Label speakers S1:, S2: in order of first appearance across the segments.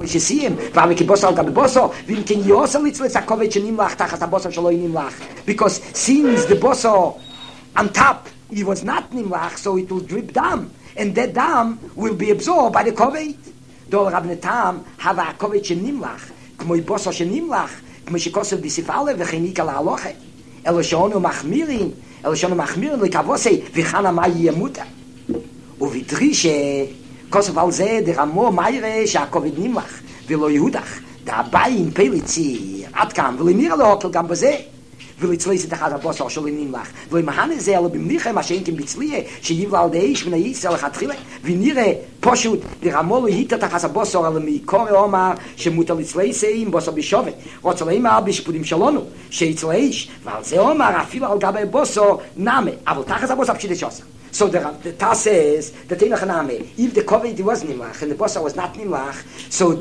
S1: שסיים, ועמי כבוסו על גבי בוסו, ואם כן יוסו לצלץ הכובד שנמלח תחת הבוסו שלו נמלח. Because since the boso on top, it was not nimlach, so it will drip down, and that down will be absorbed by the koved. Dol Rab Netam have a koved shenimlach, כמו boso shenimlach, כמו שכוסף בסיפאלה וכניק על ההלוכה. אלו שעונו מחמירים, לכבוסי, וכאן מה ימותה. ובדרישה, כוסף על זה דרמו מיירה שהכובד נמלח, ולא יהודך, דאביים פליצי, עד כאן, ולנראה לו אופל גם בזה. ולצלייס את אחד הבוסר שלו נמלח. ולמהן הזה, אלא במליחה, מה שאין כן בצליה, שיבלה על דאיש מן הישראל לכתחילה, ונראה פשוט, לרמו לו היטר תחת הבוסר, אלא מקורא אומר, שמותר לצלייס עם בוסר בשובת. רוצה להימר בשפודים שלנו, שיצלייש, ועל זה אומר, אפילו על גבי בוסר, נאמה, אבל תחת הבוסר פשיטה שעושה. So the Taz says that if the koved was nimlach and the bosor was not nimlach, so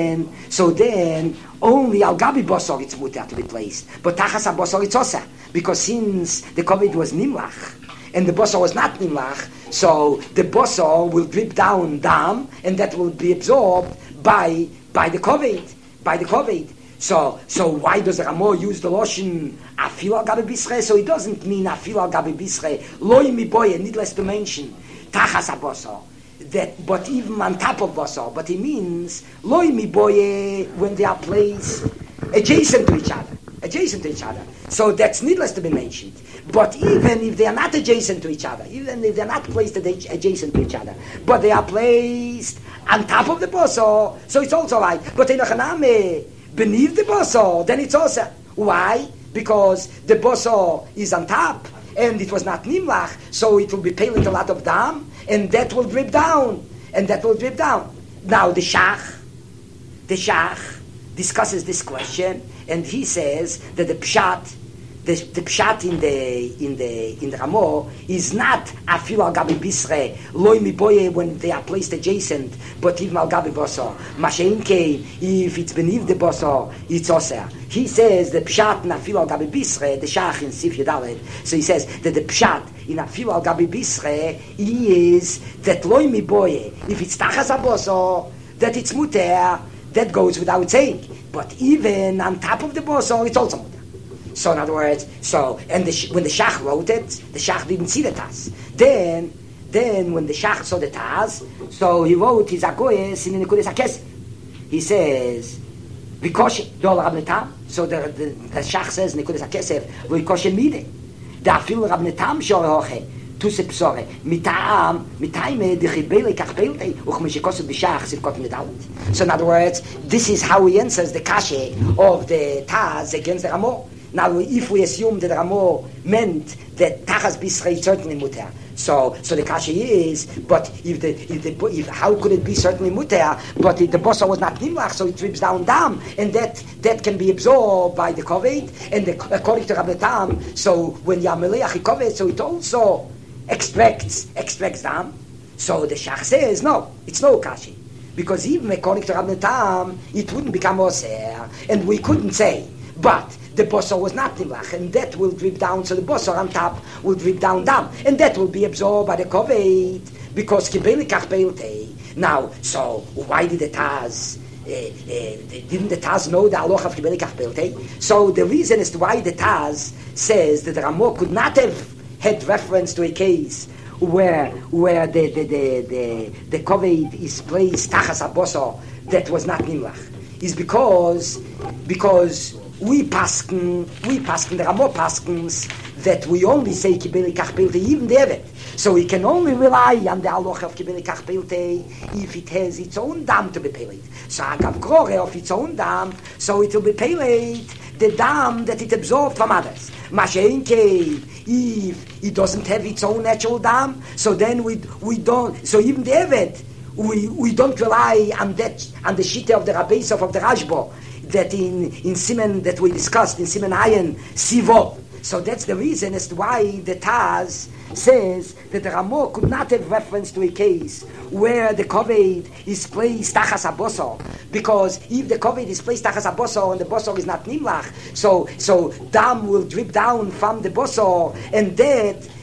S1: then only al gabi bosor it's mutar to be placed, but tachas bosor it's osa, because since the koved was nimlach and the bosor was not nimlach, so the bosor will drip down dam and that will be absorbed by the koved. So why does the Ramo use the lotion afil al gabi bisre? So it doesn't mean afil al gabi bisre. Loi mi boye, needless to mention, tachas abosor. That, but even on top of bosor. But it means loi mi boye when they are placed adjacent to each other. So that's needless to be mentioned. But even if they are not adjacent to each other, even if they are not placed adjacent to each other, but they are placed on top of the bosor, so it's also right. But in a beneath the bosor, then it's also. Why? Because the bosor is on top, and it was not nimlach, so it will be peeling a lot of dam, and that will drip down. Now the Shach discusses this question, and he says that the pshat in the Ramo is not afil al gabi bisre loy mi boye when they are placed adjacent, but even al gabi bosor. Masheinke, if it's beneath the bosor, it's oser. He says the pshat in afil al gabi bisre, the Shach in Sif Yudalet. So he says that the pshat in afil al gabi bisre is that loy mi boye. If it's tachas bosor, that it's muter. That goes without saying. But even on top of the bosor, it's also muter. So in other words, when the Shach wrote it, the Shach didn't see the Taz. Then when the Shach saw the Taz, so he wrote his Agoyes in the Nekudas HaKesef. He says, V'koshe dol Rab Netam. So the Shach says Nekudas HaKesef, V'koshe mide. Da'afil Rab Netam shore hoche. Tuse psore. Mitayme d'chibele kach pelte. Uchmeshikosu b'Shach sivkot medalet. So in other words, this is how he answers the kashe of the Taz against the Ramo. Now, if we assume that Ramo meant that Tachas Bisrei certainly muter, so the kasha is, but if how could it be certainly muter? But the bosor was not nimlach, so it drips down, and that can be absorbed by the koved, and according to Rabbi Tam, so when Yameleach koved, so it also extracts dam. So the Shach says no, it's no kasha, because even according to Rabbi Tam, it wouldn't become oser, and we couldn't say, but the bosor was not nimlach, and that will drip down, so the bosor on top will drip down, and that will be absorbed by the koved, because kibeli kach peilte. Now, so why did the Taz, didn't the Taz know the aloch of kibeli kach peilte? So the reason as to why the Taz says that the Ramo could not have had reference to a case where the koved is placed tachas abosor that was not nimlach, is because we pasken, the Ramo paskens, that we only say kibeli kach pelte, even the Evet. So we can only rely on the halacha of kibeli kach pelte if it has its own dam to be pelet. So agav grore of its own dam, so it will be pelet the dam that it absorbed from others. Masheinke, if it doesn't have its own natural dam, so then we don't. So even the Evet, we don't rely on the shita of the Rabbeisov of the Rashbo, that in Simen that we discussed, in Simen Ayin, Sivo. So that's the reason as to why the Taz says that the Ramo could not have reference to a case where the koved is placed tachas abosor, because if the koved is placed tachas abosor and the bosor is not nimlach, so dam will drip down from the bosor, and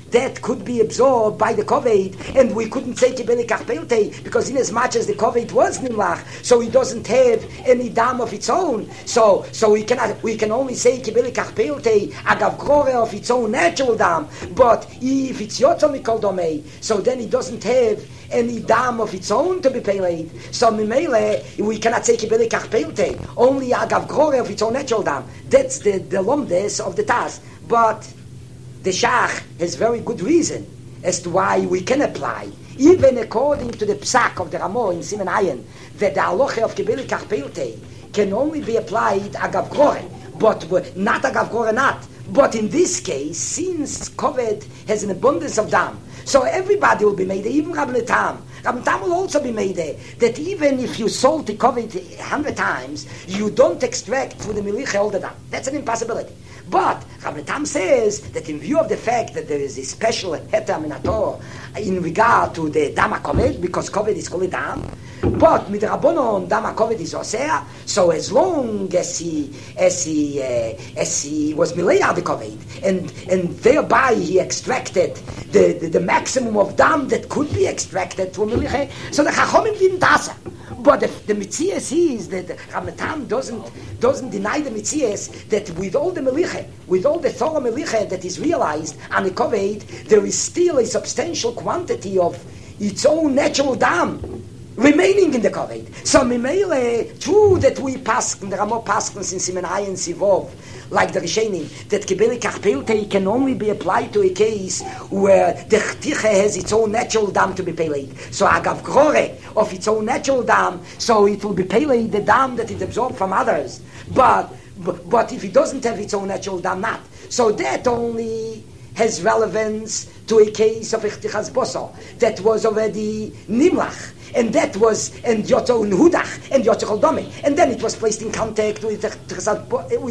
S1: that could be absorbed by the kovet, and we couldn't say kibeli kachpelte because in as much as the kovet was nimlach, so it doesn't have any dam of its own. So we can only say kibeli kachpelte agav grore of its own natural dam. But if it's yotzo mikol domei, so then it doesn't have any dam of its own to be peleid. So mimele we cannot say kibeli kachpelte, only agav grore of its own natural dam. That's the lomdes of the tas. But the Shach has very good reason as to why we can apply, even according to the psak of the Ramo in Siman Ayin, that the halacha of kibeli kachpelte can only be applied agav grore, but not agav grore not. But in this case, since kovet has an abundance of dam, so everybody will be made, even Rabbi Tam. Rabbi Tam will also be made that even if you sold the kovet 100 times, you don't extract through the milicha all the dam. That's an impossibility. But Rabbi Tam says that in view of the fact that there is a special heter minator in regard to the dam kovet, because kovet is called dam, but mit Rabbanon dam kovet is oseh, so as long as he was milei the kovet, and thereby he extracted the maximum of dam that could be extracted to a milicha, so the Chachomim didn't answer. But the Mitzias is that Rabbi Tam doesn't deny the Mitzias that with all the Melicha, with all the Torah Melicha that is realized on the Kovet, there is still a substantial quantity of its own natural dam remaining in the Kovet. So Mimele, true that we paskin, the Ramo paskins in Siman Ayin Sivov, like the Rishonim, that kibeli kachpelte can only be applied to a case where the chtiche has its own natural dam to be peleid. So agav grore of its own natural dam, so it will be peleid the dam that it absorbed from others. But if it doesn't have its own natural dam, not. So that only has relevance to a case of Ichtichas Boso that was already Nimlach, and that was and Yotzo Hudach and Yotzo Choldome, and then it was placed in contact with Ichtichas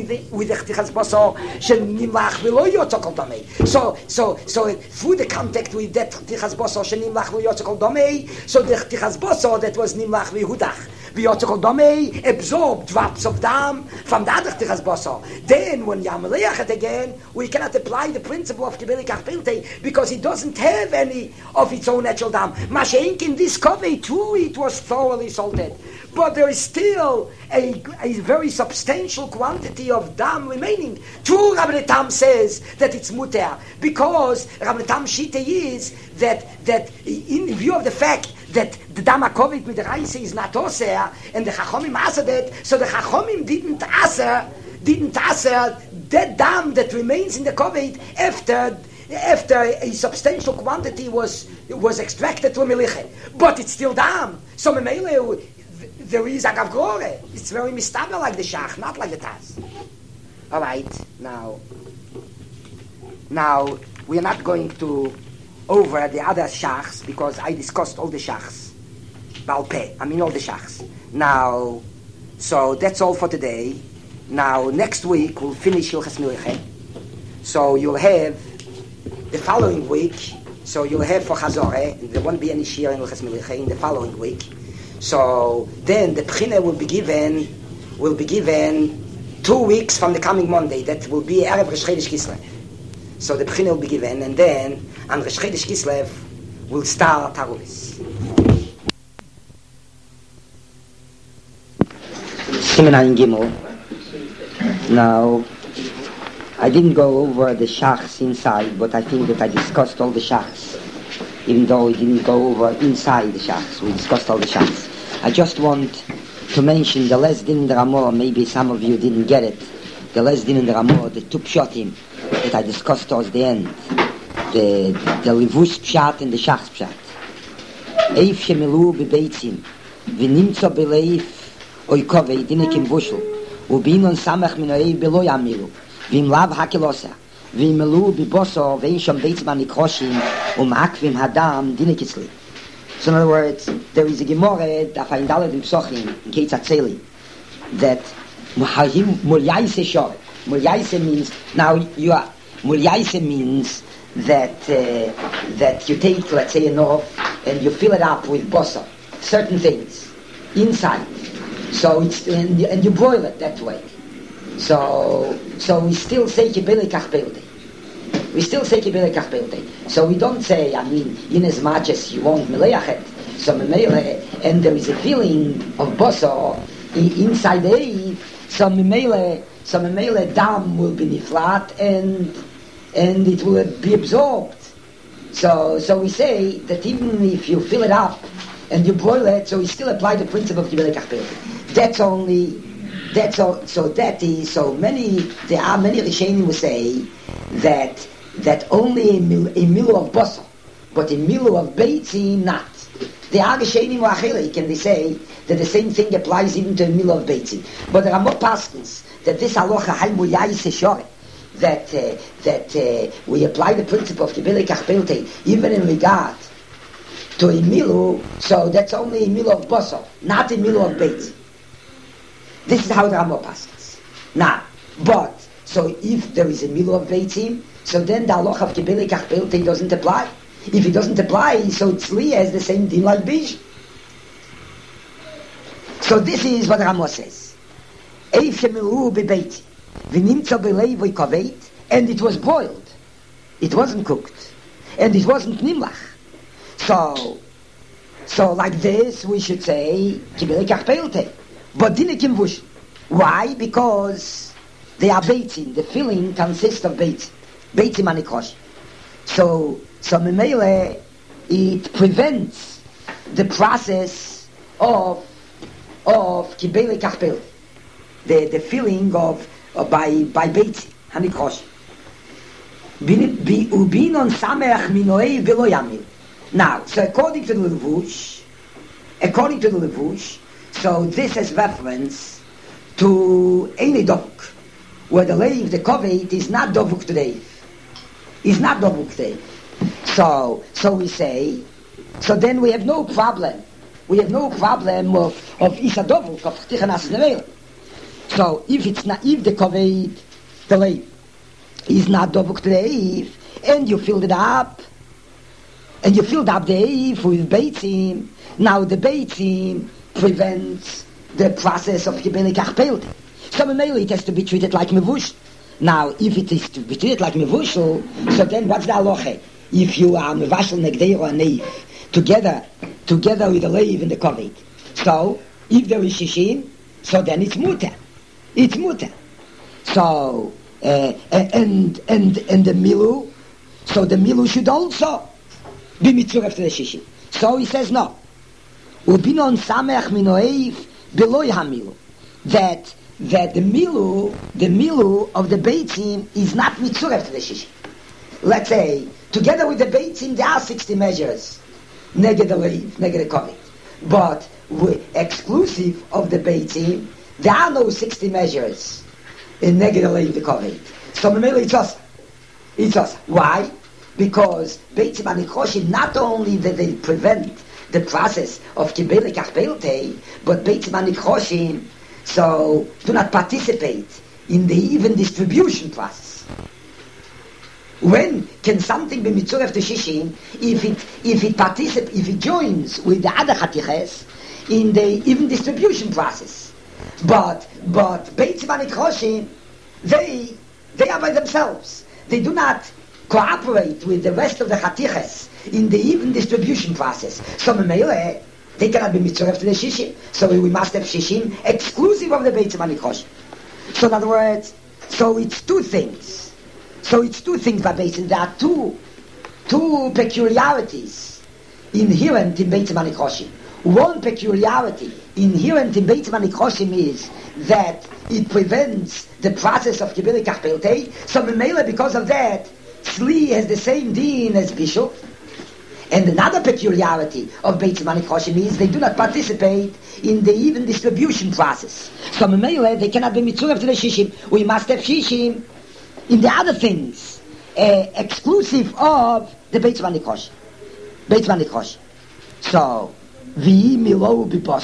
S1: Boso Shel Nimlach V'lo Yotzo Choldome. So through the contact with that Ichtichas Boso Shel Nimlach V'lo Yotzo Choldome, so the Ichtichas Boso that was Nimlach V'Hudach V'Yotzo Choldome absorbed drops of dam from the other Ichtichas Boso. Then when Yamaleach it again, we cannot apply the principle of Kibeli Kachpelte because it doesn't have any of its own natural dam. Mashenk in this Kovet too, it was thoroughly salted. But there is still a very substantial quantity of dam remaining. True, Rabbi Tam says that it's muter, because Rabbi Tam shite is that in view of the fact that the dam HaKovet with the Reise is not oseh, and the Chachomim answered it, so the Chachomim didn't answer that dam that remains in the Kovet after a substantial quantity was extracted to a milicha. But it's still dam. So Memele, there is agav grore. It's very mistaber like the Shach, not like the Taz. All right, now we are not going to over the other Shachs because I discussed all the Shachs. Balpeh, I mean all the Shachs. Now, so that's all for today. Now, next week we'll finish Hilchas Milicha. So you'll have the following week, so you'll have for Chazoreh, there won't be any Shir in Hilchas Milicha in the following week. So then the Bechina will be given 2 weeks from the coming Monday. That will be Erev Rosh Chodesh Kislev. So the Bechina will be given, and then on Rosh Chodesh Kislev we'll start Taruvis. Siman Ayin Gimel. Now, I didn't go over the Shachs inside, but I think that I discussed all the Shachs, even though we didn't go over inside the Shachs. We discussed all the Shachs. I just want to mention the Les Din in the Ramah. Maybe some of you didn't get it. The Les Din in the Ramah, the two Pshatim that I discussed towards the end. The Levush Pshat and the Shachs Pshat. Eif shemilu bebeitzin, v'nimtzo beleif oikovei dinekim bushel, ubinon samach minoei belo yamilu, v'im lav hakelosa, v'im melu biboso v'in shom beitzman nikroshim, akvim hadam dinekisli. So in other words, there is a Gemara, Daf Ayin Daled in Psochim, in Keitz Atzeli, that Mulyaise Shor. Mulyaise means, Mulyaise means that you take, let's say, an off, and you fill it up with bosa, certain things, inside. So it's, and you boil it that way. So we still say Kibeli Kachpelte. we still say Kibele Kachpelte. So we don't say, I mean, in as much as you want Meleachet, so Memele, and there is a feeling of Boso inside the Eiv, so Memele dam will be niflat, and it will be absorbed. So we say that even if you fill it up and you boil it, so we still apply the principle of Kibele Kachpelte. That's all. So many. There are many Rishonim who say that only a milu of basar, but a milu of beitzim not. There are Rishonim who are chelik, and they say that the same thing applies even to a milu of beitzim. But there are more paskins that this halacha halmu yayis shore, that we apply the principle of Kibele Kachpelte even in regard to a milu. So that's only a milu of basar, not a milu of beitzim. This is how the Rambam passes. Now, but, so if there is a milu of beitzim, so then the halacha of Kibele Kachpelte doesn't apply. If it doesn't apply, so tzli has the same din like bish. So this is what the Rambam says. Eif shemilu bebeitzim, v'nimtza b'lei v'koveit, and it was boiled. It wasn't cooked. And it wasn't nimlach. So like this, we should say Kibele Kachpelte. But dinikim vush. Why? Because they are beitzim. The filling consists of beitzim. Beitzim anikosh. So memele, it prevents the process of Kibele Kachpelte. The filling of by beitzim anikosh. Ubinon sameach minoei v'lo yamil. Now, so according to the levush, so this has reference to any dovuk, where the leiv, the kovet, is not dovuk today. Is not dovuk today. So we say, so then we have no problem. We have no problem of isa dovuk, of tichanas nevel. So if the kovet, the leiv, is not dovuk today, and you filled it up, the eiv with beitzim, now the beitzim prevents the process of Kibele Kachpelte. So mainly it has to be treated like mevush. Now, if it is to be treated like mevushel, so then what's the halacha? If you are mevashel negdeir or neiv together with the leiv and the kovet. So if there is shishim, so then it's muter. It's muter. So and the milu, so the milu should also be mitzuref to the shishim. So he says no. Ubinon samech minoeif beloy hamilu. That the milu of the beitzim is not mitzuref to the shishim. Let's say, together with the beitzim, there are 60 measures. Neged the leiv, neged the kovet. But exclusive of the beitzim, there are no 60 measures in neged the leiv, the kovet. So mainly it's us. Why? Because beitzim anichoshim, not only that they prevent the process of Kibele Kachpelte, but beitzim anichoshim, so do not participate in the even distribution process. When can something be mitzuref to shishim if it joins with the other chatiches in the even distribution process? But beitzim anichoshim, they are by themselves. They do not cooperate with the rest of the chatiches in the even distribution process. So memele, they cannot be mitzuref to the shishim. So we must have shishim exclusive of the beitzim anichoshim. So in other words, so it's two things by beitzim. There are two peculiarities inherent in beitzim anichoshim. One peculiarity inherent in beitzim anichoshim is that it prevents the process of Kibele Kachpelte. So memele, because of that, Tzli has the same din as bishul. And another peculiarity of beitzim anichoshim is they do not participate in the even distribution process. So memele, they cannot be mitzuref to the shishim. We must have shishim in the other things, exclusive of the beitzim anichoshim. So v'yi milo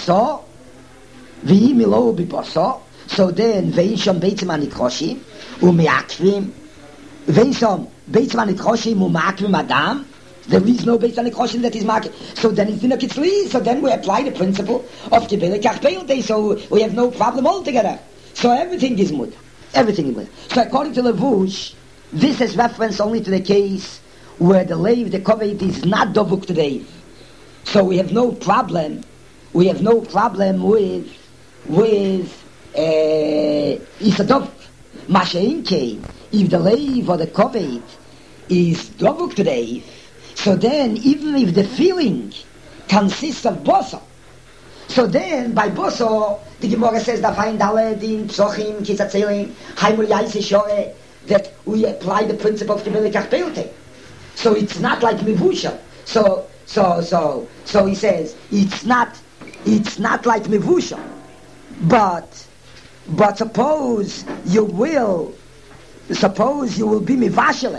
S1: biposo. So then veisham beitzim anichoshim u'me'akvim. Veisham beitzim anichoshim u'me'akvim adam. There is no beitzim anichoshim that is marked. So then it's dinner kitzli. So then we apply the principle of Kibele Kachpelte. So we have no problem altogether. So everything is mutter. So according to Levush, This is reference only to the case where the leiv, the kovet, is not dovuk to the eiv. So we have no problem. We have no problem with Isadov. Masha'inke, if the leiv or the kovet is dovuk to the eiv, so then even if the feeling consists of boso, so then by boso, the Gemara says that find Daledin, Psochim, Kisatzelim, Haimul Yaisi Shore, that we apply the principle of Kibele Kachpelte. So it's not like Mivusha. So he says it's not like Mivusha. But suppose you will be Mivashelet.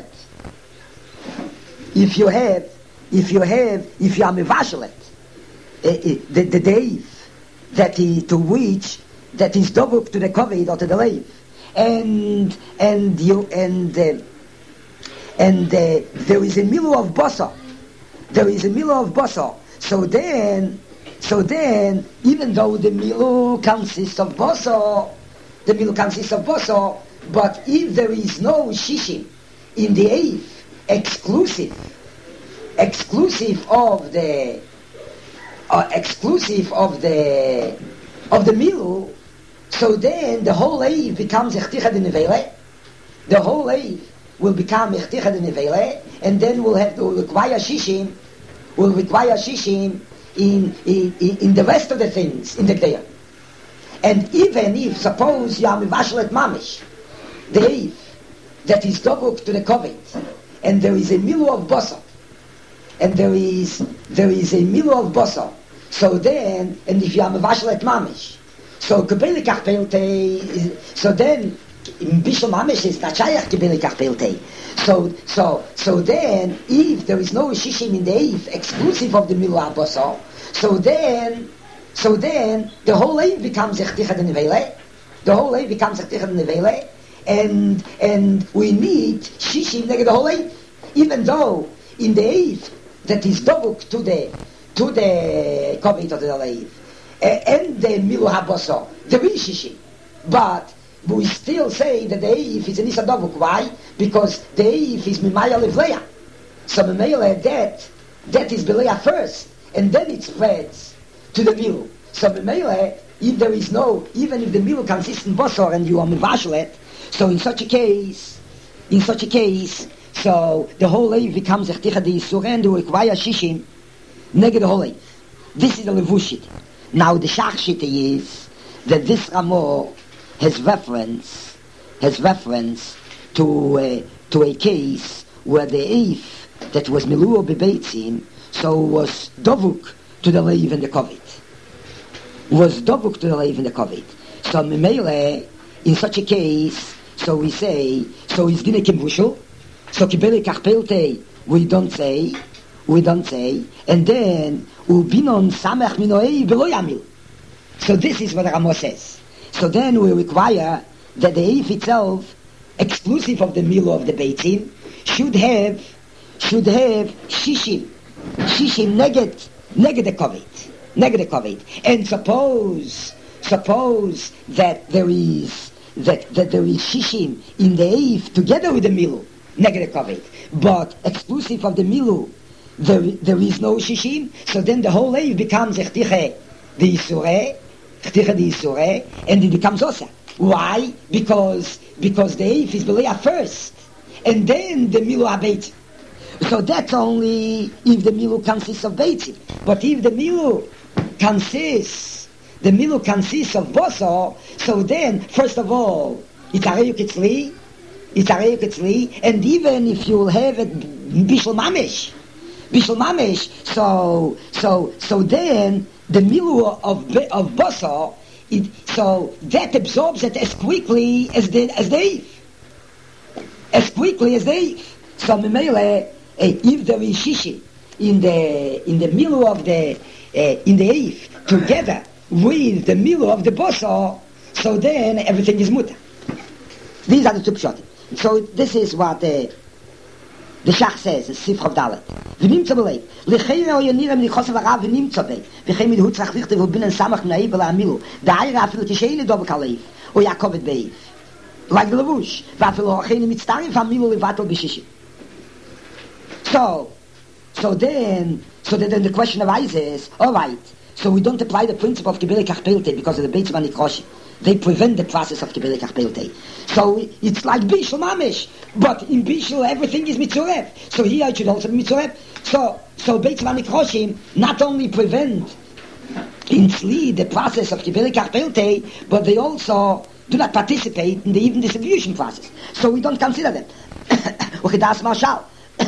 S1: If you are Mivashelet, the day that is dovuk to the kovet or to the leiv, and there is a milu of bosa. So then, even though the milu consists of bosa, but if there is no shishim in the eiv, exclusive of the milu, so then the whole eiv becomes echticha de nevele. The whole eiv will become echticha de nevele, and then we'll require shishim in the rest of the things in the day. And even if, suppose you are mivashlet mamish, the eiv that is dovuk to the kovet, and there is a milu of bosa, so then, and if you are mivashlet mamish, so kibele kachpelte, so then in bishul mamish is not shayach kibele kachpelte. So then, if there is no shishim in the eiv exclusive of the milu aboso, so then the whole eiv becomes echticha de nevele. And we need shishim neged the whole eiv, even though in the eiv that is dovuk to the kovet of the eiv and the milu haboso, there is shishim, but we still say that the eiv is an isa dovuk. Why? Because the eiv is mimaya levleya. So mimaya that is beleya first, and then it spreads to the milu. So mimaya, if there is no, even if the milu consists in bosor and you are mivashlet, so in such a case, so the whole eiv becomes echticha de yisur, and we require shishim neged the whole eiv. This is the levushit. Now the shachshit is that this Ramah has reference to a case where the eiv that was miluo bebeitzim, so was dovuk to the leiv and the kovet. So memele, in such a case, so we say, so is dine kimvushel, so kibele kachpelte, we don't say, and then ubinon samech minoei velo yamil. So this is what the Ramah says. So then we require that the eiv itself, exclusive of the milu of the beitzim, should have shishim neged the kovet. And suppose that there is shishim in the eiv together with the milu neged the kovet, but exclusive of the milu there is no shishim. So then the whole eiv becomes echticha de yisure, and it becomes osa. Why? Because the eiv is beleya first, and then the milu abeit. So that's only if the milu consists of beitzim. But if the milu consists of boso, so then first of all it's areyuk etzli, and even if you will have it bishul mamish, so then the milu of boso, so that absorbs it as quickly as the eiv. So memele, if there is shishi in the middle of the in the eiv together with the middle of the boso, so then everything is muta. These are the two pshatim. So this is what the Shach says, Sif Chav Dalet. V'nimtza b'leiv. L'cheira o yonirem lichos v'arav v'nimtza b'leiv. V'chem midhu tzach lichte v'binnen samach m'na'eiv v'la'amilu. Da'ayra afilu tisheini dobek ha'leiv. O yakovet b'eiv. like the levush. Vafilo acheni mitztarim from milu levatel b'shishim. So then the question arises, all right, so we don't apply the principle of Kibele Kachpelte because of the Beit Zman Nikroshim. They prevent the process of Kibele Kachpelte. So it's like Bishul Mamish, but in Bishul everything is Mitzuref. So here it should also be Mitzuref. So Beit Zman Nikroshim not only prevent in Tzli the process of Kibele Kachpelte, but they also do not participate in the even distribution process. So we don't consider them. Uchidas Marshal.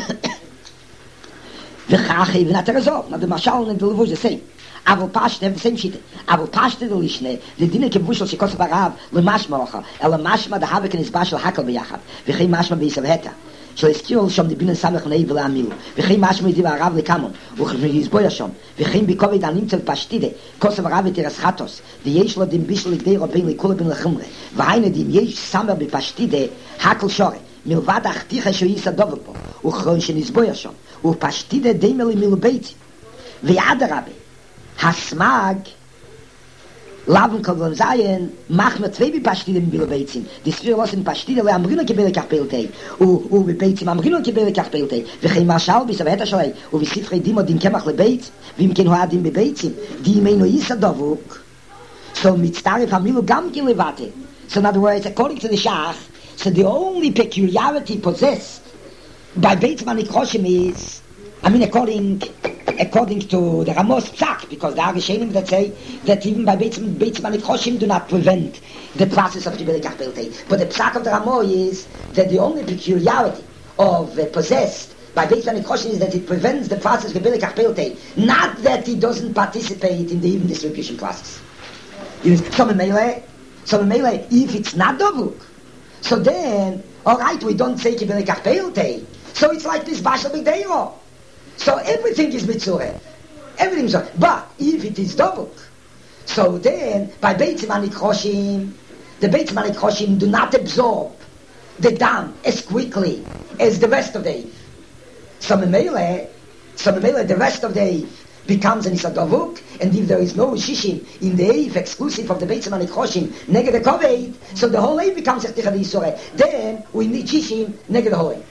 S1: The Chachi even at the result. Now the Marshal and the Levush the same. Avol Pashte have the same shit. Avol Pashte the Lishne, the Dine Kevushel Shekos Barav, Le Mashma Ocha, El Mashma the Havik and his Bashel Hakel Beyachab, Vichay Mashma Beisav Heta. Shall Eskirol Shom the Bin Samech Neivel Amilu, Vichay Mashma Diva Rav Lekamon, Uchim Yizboya Shom, Vichay Bikovid Animtzel Pashtide, Kosav Rav Teres Chatos, the Yeshlo Dim Bishel Igdei Robin Likula Bin Lechumre, Vahaina Dim Yesh Samer Bipashtide, Hakel Shore, Milvad Achticha Shoyisa Dovelpo, Uchron Shenizboya Shom, Upashtide Demeli Milubeiti, Ve'adarabe, Hasmag, Laven Koglam Zayen, Machna Twebi Pashtide Milubeitsim, the Sphere was in Pashtide Le Amrino Kibele Kachpelte, U Bebeitzim Amrino Kibele Kachpelte, Vechei Marshal Bisaveta Shalei, U Visifrei Dimo Dim Kemach Lebeit, Vim Ken Hoadim Bebeitzim, Di Meino Yisa Dovuk, so Mitztare Familu Gamki Levate. So in other words, according to the Shach, so the only peculiarity possessed by Beit Zman Nikroshim is, according to the Ramos Psak, because there are Rishonim that say that even by Beit Zman Nikroshim do not prevent the process of Kibele Kachpelte. But the Psak of the Ramo is that the only peculiarity of possessed by Beit Zman Nikroshim is that it prevents the process of Kibele Kachpelte, not that it doesn't participate in the even distribution process. So in Meile, if it's not Dovuk, so then, all right, we don't say Kibele Kachpelte. So it's like this Bashal B'Deiro. So everything is Mitzureh. Everything's so. But if it is Dovuk, so then, by Beit Zman Nikroshim, the Beit Zman Nikroshim do not absorb the dam as quickly as the rest of the Eve. So Memele, the rest of the Eve becomes an Isa Dovuk, and if there is no Shishim in the Eve exclusive of the Beit Zman Nikroshim, neged the Koveid, so the whole Eve becomes Echticha Yisore. Then we need Shishim neged the whole Eve.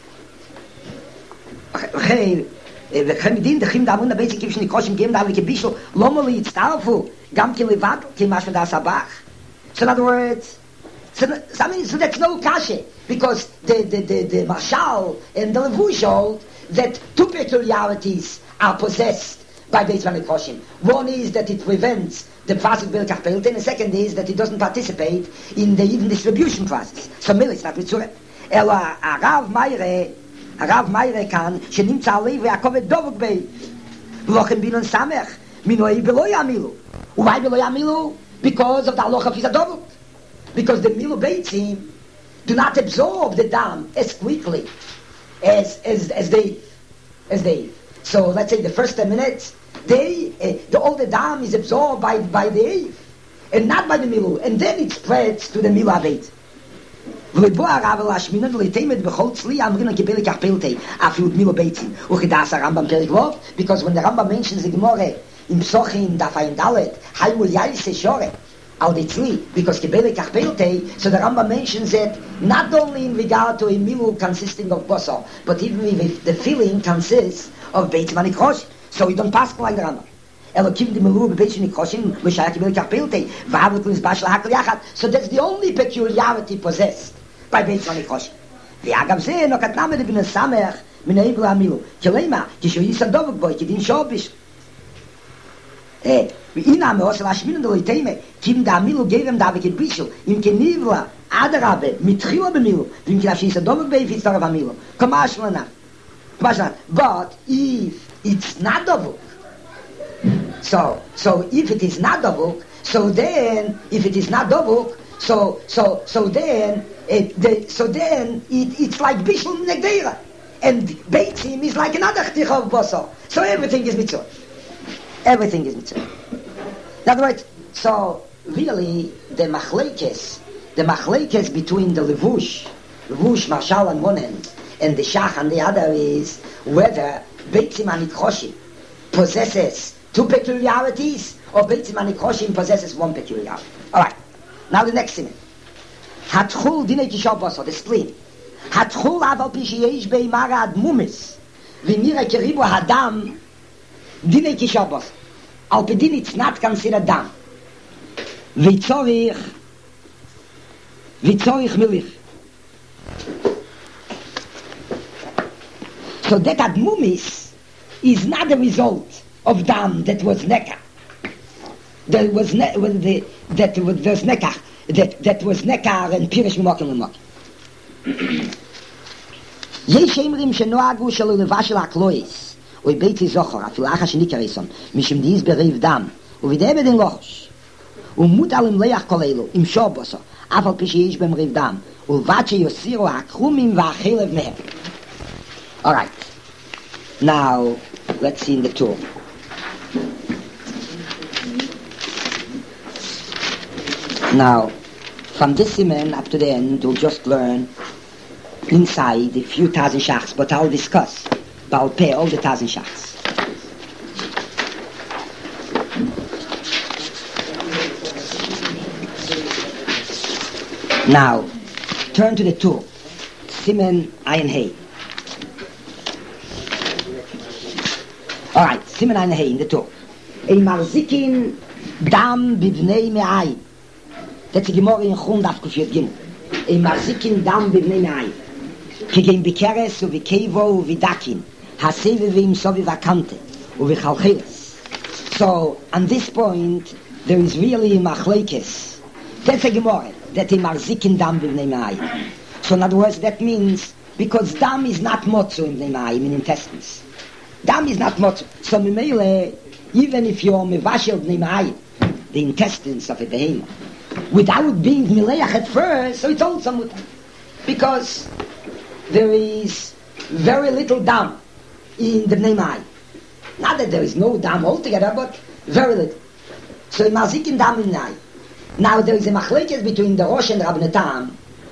S1: וחמידין דחים דאמון הבית כיף שנקרושים גאים דאם לכבישו לא מולי יצטרפו גם כלבד כמשהו דאס הבח. So in other words, so that's no kashe, because the Marshal and the Levush hold that two peculiarities are possessed by Beit Zman Nikroshim. One is that it prevents the process of Kibele Kachpelte, and the second is that it doesn't participate in the even distribution process. So Mila, it's not Mitzureh. Ela הרב מיירה כאן, שנמצא עלי והכובד דבוק בי. ולכן בינון סמך, מינוי בלא יעמילו. Why בלא יעמילו? Because of the halacha of his dovuk. Because the milu beitzim do not absorb the dam as quickly as they. So let's say the first 10 minutes, all the dam is absorbed by the Eve, and not by the milu, and then it spreads to the milu abeit. ולבוא הרב להשמינן ולתמת בכל צלי אמרינו קיבל כחפלתי אפילו מילה ביצים וכדעס הרמב"ם פרק ווב because when the Rambam mentions the Gemara in Psochim daf ein dalet hayul yaise shore al the tzli because קיבל כחפלתי so the Rambam mentions it not only in regard to a milu consisting of basar but even if the filling consists of Beit Zman Nikroshim so we don't pass like the Rambam Elokim the milu Beit Zman Nikroshim l'shaya קיבל כחפלתי v'havut l'nisbash l'hakal yachad so that's the only peculiarity possessed by Beit Zman Nikroshim. ואגב זה נוקט נמד בן הסמך מן העבר המילו. כלמה, כשהוא יסד דבק בו, כדין שורביש. והנה המאוס להשמין דלוי תימה, כים דה המילו גרם דבק את בישל, אם כניבלה, עד הרבה, מתחילה במילו, ואם כנף שיסד דבק בו, יפיץ תרב המילו. כמה שלנה. But if it's not dovuk, so if it is not dovuk, so then it's like Bishul Negdeira. And Beitzim is like another Chtich of Basar. So everything is Mitzvah. Everything is Mitzvah. In other words, so really the Machlekes between the Levush Marshal on one hand, and the Shach on the other is whether Beit Zman Nikroshim possesses two peculiarities or Beit Zman Nikroshim possesses one peculiarity. Alright, now the next thing. התחול דיני כשבוסו, the spleen. התחול אבל פי שיש באמר האדמומס, ומירה קריבו הדם, דיני כשבוסו. על פי דין it's not considered דם. וצורך מליך. So that admumis is not the result of dam that was nekah. That was nekah. That was nekah and pirish mimokim mimokim. יש אמרים שנוהגו שלו לבשל הקלויס, או ביתי זוכר, אפילו אחר שניקרסון, משום דייס בריב דם, ובדאבד אין לוחש. ומות על המלח כל אלו, עם שובוסו, אף על פי שיש בהם ריב דם, ולבד שיוסירו הקרומים והחלב מהם. Alright. Now, let's see in the tour. Now, from this siman up to the end, we'll just learn inside a few thousand shachs, but I'll discuss Baal Peh, all the 1,000 shachs. Now, turn to the tour. Siman Ayin Hey. Alright, Siman Ayin Hey in the tour. Ein marzikin dam bivnei me'ayin. That's a Gemara in Chum Daf Kufiyot Gimel. Ein marzikin dam bivnei me'ayin. Kigem bikeres uvikevo uvidakin. Haseve vim sovi vakante. Uvichalcheles. So, on this point, there is really machlekes. That's a Gemara. That ein marzikin dam bivnei me'ayin. So in other words, that means, because dam is not motzu in bnei me'ayin, in intestines. Dam is not motzu. So memele, even if you're mevashel bnei me'ayin, the intestines of a behemoth, without being mileach at first, so it's also mutar. Because there is very little dam in the bnei me'ayin. Not that there is no dam altogether, but very little. So marzikin dam in me'ayin. Now there is a machlekes between the Rosh and Rabbeinu Tam.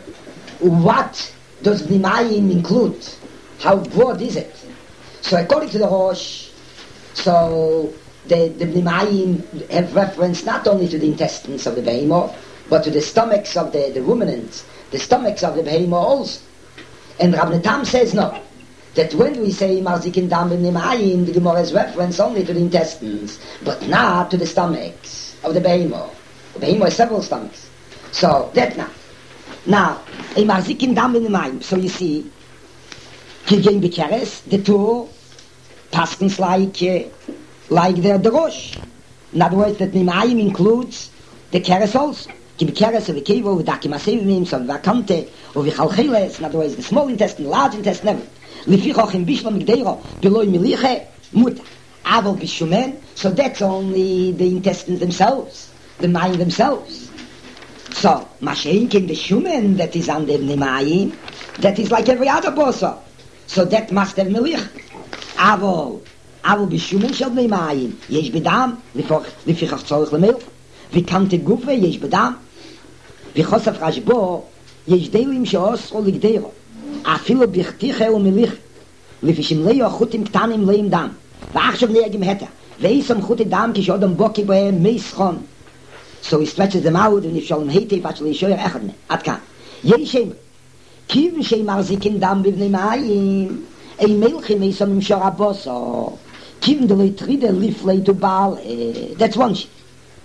S1: What does bnei me'ayin include? How broad is it? So according to the Rosh, so the bnei me'ayin have reference not only to the intestines of the behemoth, but to the stomachs of the ruminants, the stomachs of the behemoth also. And Rabbeinu Tam says no, that when we say marzikin dam bnei me'ayin, the Gemara has reference only to the intestines, but not to the stomachs of the behemoth. The behemoth has several stomachs. So that not. Now, a marzikin dam bnei me'ayin. So you see, Kigem bikeres, the two paskins like the Rosh. In other words, that bnei me'ayin includes the keres also. Ki bikeres of kevo, v'dakim asevim, so v'akante, or v'chalcheles. In other words, the small intestine, large intestine, everything. Lefichoch im bishlam gdeiro, beloy miliche, muta. Aval bishumen, so that's only the intestines themselves, the me'ayin themselves. So, Mashenkin the Shumen that is on the bnei me'ayin, that is like every other bosa. So that must have melich. Avol b'shumen shel bnei me'ayin, yesh bedam, lefichach tzorich lemilch. V'kante gufe, yesh bedam. V'chosaf rashbo, yesh delim she'osro ligdeiro. Afilo b'chtiche u'melich. Lefishim leyo chutim ktanim leim dam. V'achshav ne'egim heta. Ve'isam chutim dam kishodam boki bohem meischon. So he stretches them out, and if Shalom Heitev, actually, Shoyer Echadne, Adkan. Yeshem, Kivin Shei Marzikin Dam Bivnei Me'ayin, Ei Melchim Eisom Im Shor Aboso, Kivin de Leitride Liflei to Baal, that's one sheet.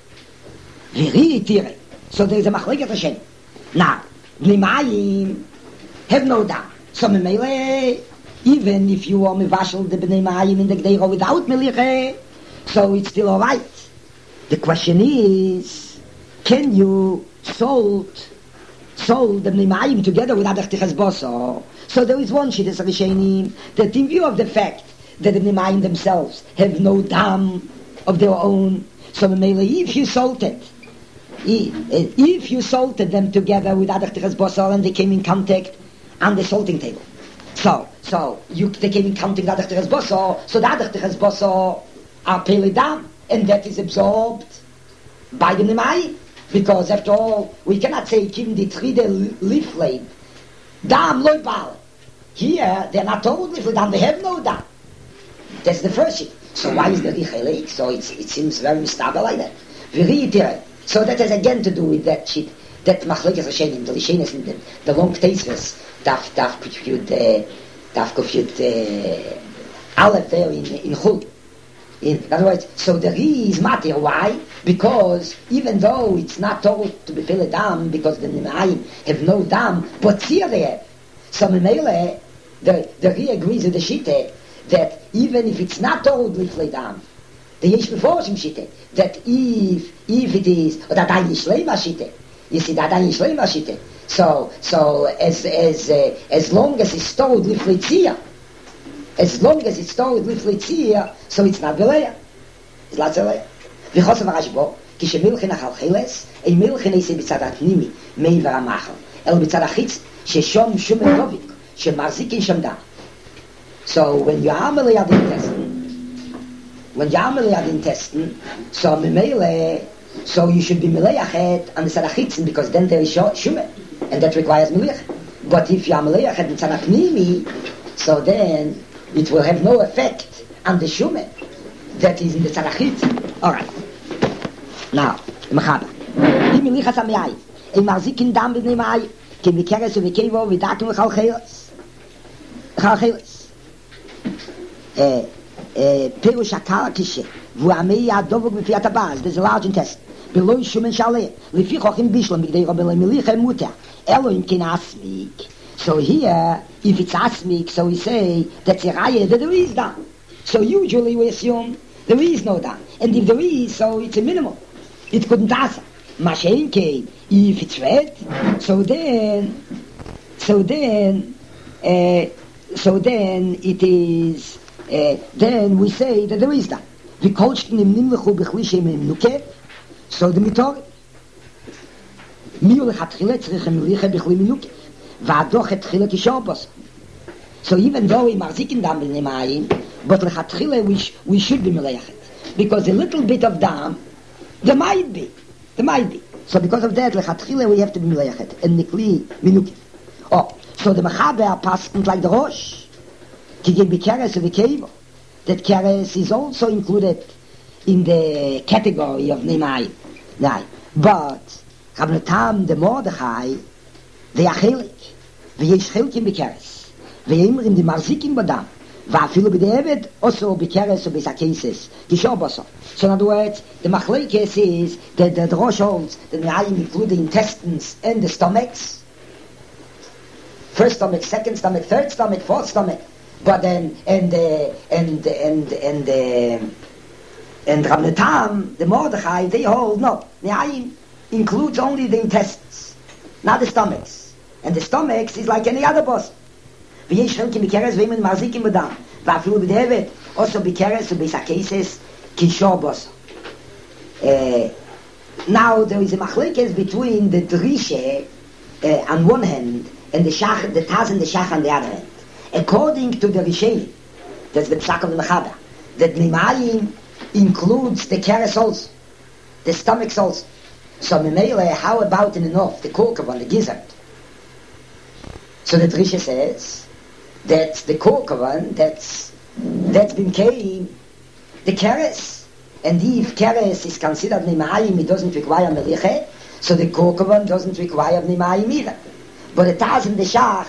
S1: Viri Tire. So there is a Machleket Hashem. Now, Bnei Me'ayin have no dam. So Memele, even if you are Mevashel the Bnei Me'ayin in the Gdeiro without Meliche, so it's still alright. The question is, can you salt the bnei me'ayin together with adach tichas boso? So there is one shittas rishonim that in view of the fact that the bnei me'ayin themselves have no dam of their own, so if you salted them together with adach tichas boso and they came in contact on the salting table, they came in contact with adach tichas boso, so the adach tichas boso are pele dam, and that is absorbed by the bnei me'ayin. Because after all, we cannot say Kim the Tride Liflei Dam Loy Bal. Here they're not told Liflei Dam, they have no dam. That's the first shit. So why is the Richelek? So it seems very stable like that. So that has again to do with that shit, that machlekes Rishonim, the Rishonis in the long tastes darf confute Aleph there in Chul. In other words, so the Ri is matter. Why? Because even though it's not told to be filled with dam, because the Nimayim have no dam, but here they have. So Memele, the Ri agrees with the Shite that even if it's not told to be dam, the Yesh before some Shite, that if it is, or that I Yishlei Shite, you see that I Yishlei Shite. So as long as it's told Liflitzia, as long as it's told Liflitzia, so it's not Beleya. It's not Beleya. V'chosav Rashbo, כשמילכין החלחילס, אין מילכין איזה בצד התנימי, מעבר המחל, אלא בצד החיץ, ששום שומן דוביק, שמחזיקין שם דם. So when you are Meliyad intestine, so Memele, so you should be Meleyachet on the Tzad HaChitzin, because then there is Shumen, and that requires Melech. But if you are Meleyachet in Tzad HaPnimi, so then it will have no effect on the Shumen that is in the Tzad HaChitzin. Alright. Now, Mechaba. Im Melichas HaMe'ai, im Marzikin Dam b'nei Ma'ai, ki mikeres u'vikevo v'dakim v'chalcheles. Chalcheles. Perush HaKala Kishe, v'u'amei ha'dovok b'fi ha'tabaz, there's a large intestine. Below Shumen Shaleh, l'fi chochim bishlam, b'gdei Rabbi Melicha muter. Elohim kin asmik. So here, if it's asmik, so we say that's a raya that there is dam. So usually we assume there is no dam. And if there is, so it's a minimal. It couldn't answer. Mashenke, if it's red, so then it is, then we say that there is dam. We coached him nimlechu b'chlishem nuke, so the mitor. Miu lechatchile tzrichem licha b'chli minuke. V'adoch etchile kishobos. So even though we marzikin dam b'nei Ma'ayim, but lechatchile we should be meleyachet. Because a little bit of dam, there might be. So because of that, lechatchile we have to be meleyachet. And nikli minuke. Oh, so the Mechaber passed like the Rosh. Ki give keres of the kevo. That keres is also included in the category of Neimayim. But Rabbi Tam, the Mordechai, they are chelik. V'yesh chelkim b'keres. V'yemrim di marzikim b'dam. V'afilu b'de'eved, also b'keres or b'sakeses. Gishor boso. So in other words, the machlekes is that the Rosh holds that Neimayim include the intestines and the stomachs. First stomach, second stomach, third stomach, fourth stomach. But then, and Rabbi Tam, the Mordechai, they hold, no. Neimayim includes only the intestines, not the stomachs. And the stomachs is like any other boss. V'yesh chelkim b'keres v'yemen marzikim b'dam. V'afilu b'de'eved, also b'keres u'b'sakeses kishor boss. Now there is a machlekes between the drishe on one hand and the shach, the taz and the shach on the other hand. According to the Rishonim, that's the psak of the Mechaber, that Neimayim includes the keres also, the stomachs also. So Memele, how about in the north, the Korkavon, the gizzard? So the Drisha says that the Korkavon, that's became the keres. And if keres is considered Neimayim, it doesn't require Meliche, so the Korkavon doesn't require Neimayim either. But the Taz and the Shach,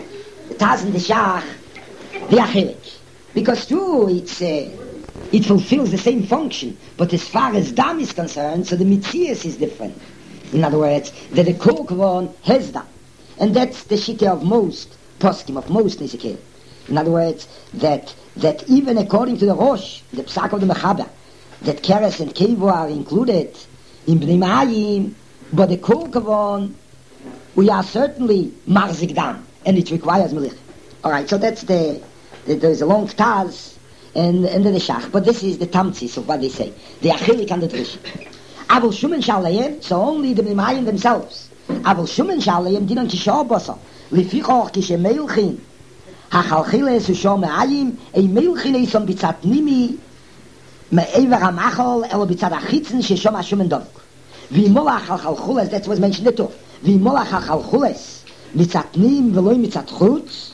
S1: they are chelik. Because true, it fulfills the same function, but as far as dam is concerned, so the mitzias is different. In other words, that the korkavon has dam. And that's the shita of most poskim, of most nisekel. In other words, that even according to the Rosh, the psak of the Mechaber, that keres and kevo are included in Bnei Ma'ayim, but the korkavon, we are certainly marzik dam, and it requires melich. Alright, so that's there's a long taz, and then the shach. But this is the tamtzis of what they say. The achilik and the drish. Avol shumen shalayim, so only the Neimayim themselves. Avol shumen shalayim dinan kishor bosa. Lefichoch kishe meilchin. Hachalchile sushor me'ayim, meilchin eison bitzat nimi, me'ever hamachol, elo bitzat achitzen, sheshom hashumen dovuk. V'imolach halchalchules, that was mentioned too. V'imolach halchalchules, bitzat nim, veloi bitzat chutz,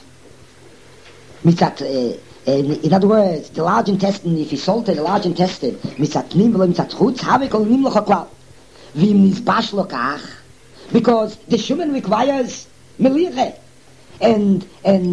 S1: in other words, the large intestine, if he salted the large intestine, mitzat nim v'lo mitzat chutz, have kol nim locha klal. V'im nizbash lokach, because the shumen requires meliche. And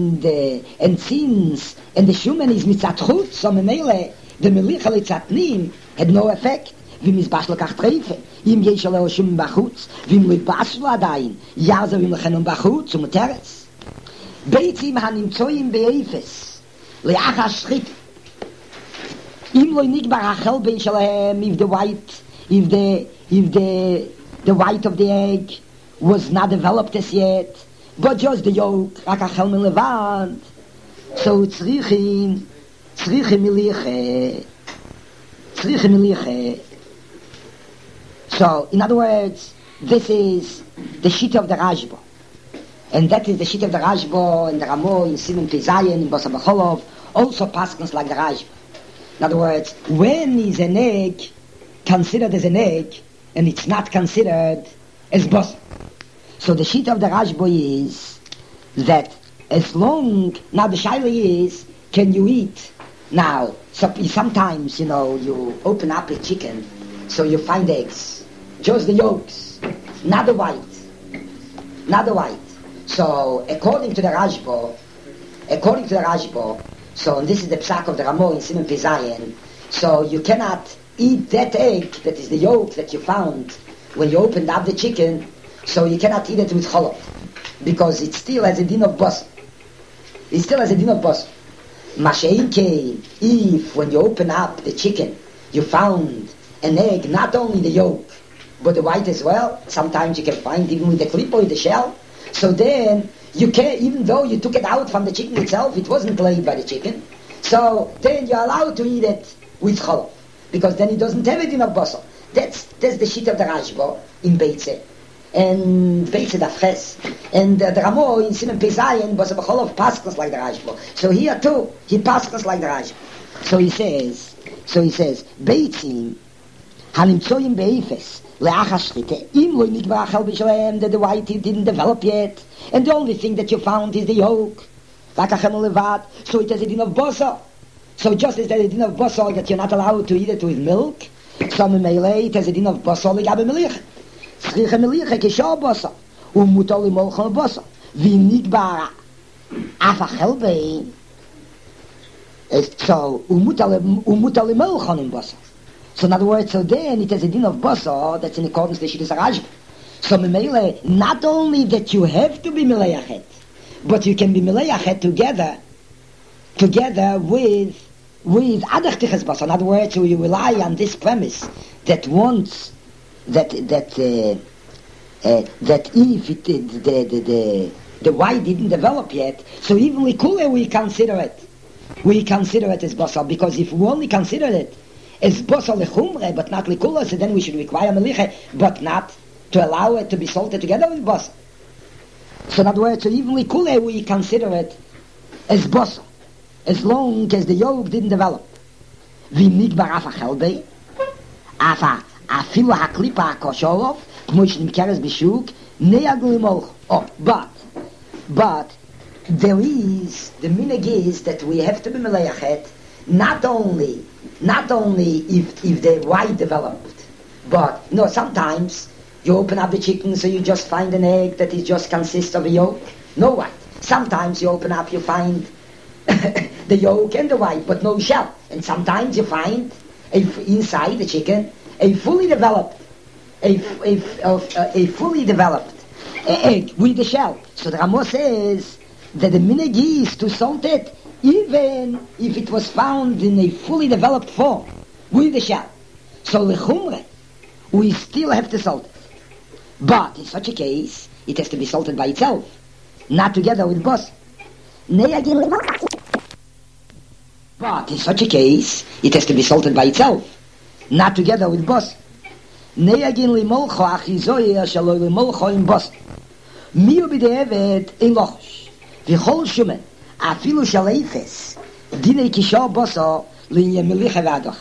S1: since the shumen is mitzat chutz, so memele, the meliche litzatnim had no effect. Vim is bashlo kach treife. Im yesh aleo shumen bachutz, vim lo bashlo adayin, yazo vim lechenon bachutz, teretz. Beitzim hanim tzoyim be'efes, le'ach ha'shchit. Im lo nigbar ha'chel bein shalahem, if the white of the egg was not developed as yet, but just the yolk, like a chel levad. So tzrichim miliche. So, in other words, this is the sheet of the Rashba. And that is the sheet of the Rashba and the Ramo in Simon Pizayin, in Bosa Bacholov, also paskins like the Rashba. In other words, when is an egg considered as an egg, and it's not considered as bosa. So the sheet of the Rashba is that as long, now the shaila is, can you eat? Now, so sometimes, you open up a chicken, so you find eggs, just the yolks, not the white. So according to the Rashba, so and this is the psak of the Ramo in Simon Pizayin, so you cannot eat that egg, that is the yolk that you found when you opened up the chicken, so you cannot eat it with cholov, because it still has a din of basa. Masha'inke, if when you open up the chicken, you found an egg, not only the yolk, but the white as well, sometimes you can find even with the clip or the shell, so then you can, even though you took it out from the chicken itself, it wasn't laid by the chicken, so then you're allowed to eat it with cholov, because then it doesn't have a din of basa. That's the sheet of the Rashba in Beitze. And Beitze Dafches. And the Ramo in Simon Pezayin was a Bacholov paskos like the Rashba. So here too, he paskos like the Rashba. So he says, Beitzim, Hanimtsoyim Beifes, Leach HaShrite, Im lo nigbar ha'chel b'shalem, that the white didn't develop yet, and the only thing that you found is the yolk, like a chemel levad, so it has a din of bosa. So just as there is a din of bosa that you're not allowed to eat it with milk, so memele it has a din of bosa legabe melich. Tzriche meliche kisho bosa, umutal limolchon bosa, v'nigbar af ha'chel bein, so umutal limolchon in bosa. So in other words, so then it has a din of bosa that's in accordance with the Shittas HaRashba. So memele, not only that you have to be meleachet, but you can be meleachet together with other tiches basa. In other words, so you rely on this premise that once that if the white didn't develop yet, so even likule we consider it as basa, because if we only consider it as basa lechumre but not likule, so then we should require meliche, but not to allow it to be salted together with basa. So in other words, so even likule we consider it as basa, as long as the yolk didn't develop. V'nigbar afa chelbei, afa afilu haklipa hakosholov, k'moish nimkeres b'shuk, ne'agul imolch. Oh, but there is, the minhag is that we have to be meleachet, not only if the white developed, but, sometimes you open up the chicken, so you just find an egg that is just consists of a yolk, no white. Sometimes you open up, you find the yolk and the white, but no shell. And sometimes you find inside the chicken a fully developed egg with the shell. So the Ramo says that the minhag is to salt it even if it was found in a fully developed form with the shell. So lechumre, we still have to salt it. But in such a case, it has to be salted by itself, not together with bos. But in such a case, it has to be salted by itself, not together with bos. Neagin limolcho achizoye shalo limolcho in bos. Miu b'de'evet in lochosh. V'chol shumen, afilu shaleifes, dinei kisho boso linya milicha v'adoch.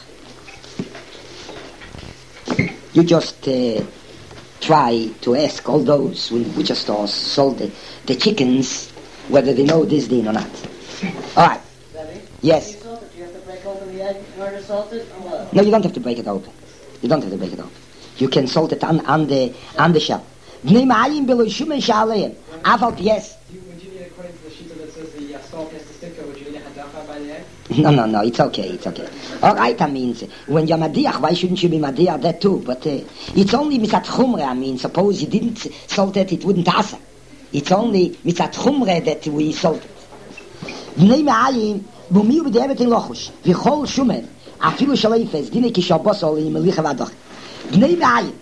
S1: You just try to ask all those who in butcher stores sold the chickens whether they know this din or not. All right. Yes.
S2: Do you have to break open the egg in order to salt it, or what?
S1: No, you don't have to break it open. You can salt it on the shell. Bnei Ma'ayim beloy shumen sha'aleim. Aval yes.
S3: Would you need according to the sheet that says the salt has to stick to, would you need a hadacha by the end?
S1: No, it's okay. All right, I mean, when you're Madiach, why shouldn't you be Madiach that too? But it's only Mitzat Chumre, I mean, suppose you didn't salt it wouldn't asa. It's only Mitzat Chumre that we salt it. Bnei Ma'ayim, b'mir b'de'evet in lochush, v'chol shumen, afilu shaleifes, dine ki shabosol in melicha v'adoch. Bnei Ma'ayim,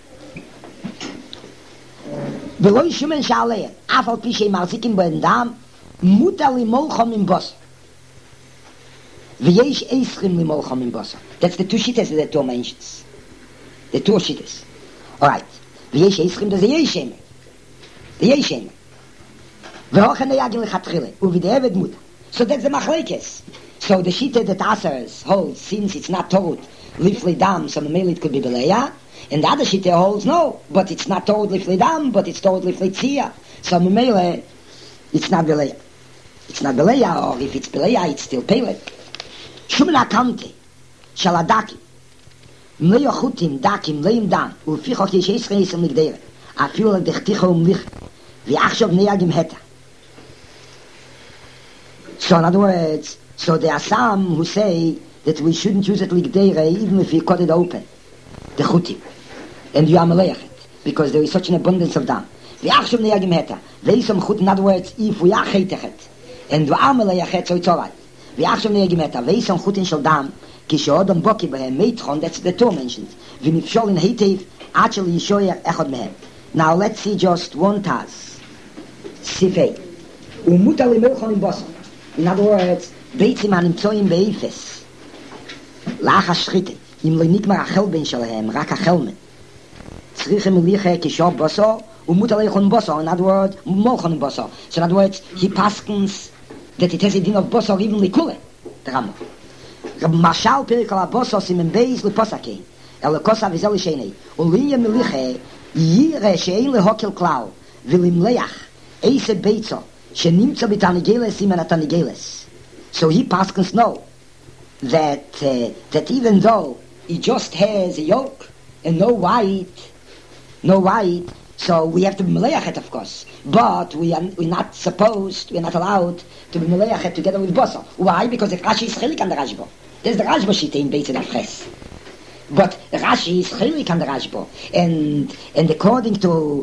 S1: v'loi shumen sha'aleim, afal pishe marzikim b'endam, mutar limolchom in bos. V'yesh eischim limolchom in bos. That's the two shittas that the two mentions. The two shittas. All right. V'yesh eischim, there's a yeshem. The yeshem. V'hochen ne'yagin lechatchile, u'v'de'evet mutar. So that's the machlekes. So the shita that Asers holds, since it's not told lifli dam, so maybe it could be beleya, and the other shita holds no, but it's not told lifli dam, but it's told lifli tzia. So maybe it's not beleya. It's not beleya, or if it's beleya, it's still pelet. Shumen akante, shaladaki, mleyo chutim dakim leim dam, ufichoch yesh eschreisem ligdere, afiul dechticho lich, v'achshav neagim heta. So in other words, so there are some who say that we shouldn't use it like deire even if you cut it open, the chutim, and you are meleachet, because there is such an abundance of dam. V'achshav neagim heta. Ve'isam chut, in other words, if we are chetechet, and we are meleachet, so it's all right. V'achshav neagim heta. Ve'isam chutin shel dam, ki she'odam boki behem meitchon, that's the two mentioned. V'nifshol in heitev, achel yishoyer echad mehem. Now let's see just one taz. Sifei. Umutar limolchon in bosom. In other words, Beitzim an imtsoyim beifes. Lach ha-shchite. Im lo nikmar ha-chelben shalahem, rak ha-chelmen. Tzrichem uliche kishob boso, umutar leichon boso. In other words, molchon in boso. So in other words, he paskens that it has a din of boso even likule. The Rambam. Rab Mashal perikal ha-boso simen beis leposakein. El lekosa vizel ishenei. Ulinye meliche, yire she'ein lehokel klau. Vilim leach, eise beitzo. Shenimtza b'tanigeles imen atanigeles. So he paskens know that that even though he just has a yolk and no white, so we have to be meleachet, of course. But we're not allowed to be meleachet together with boso. Why? Because the Rashi is chelik on the Rashbo. There's the Rashbo shita in Beit Ches. But the Rashi is chelik on the Rashbo, and according to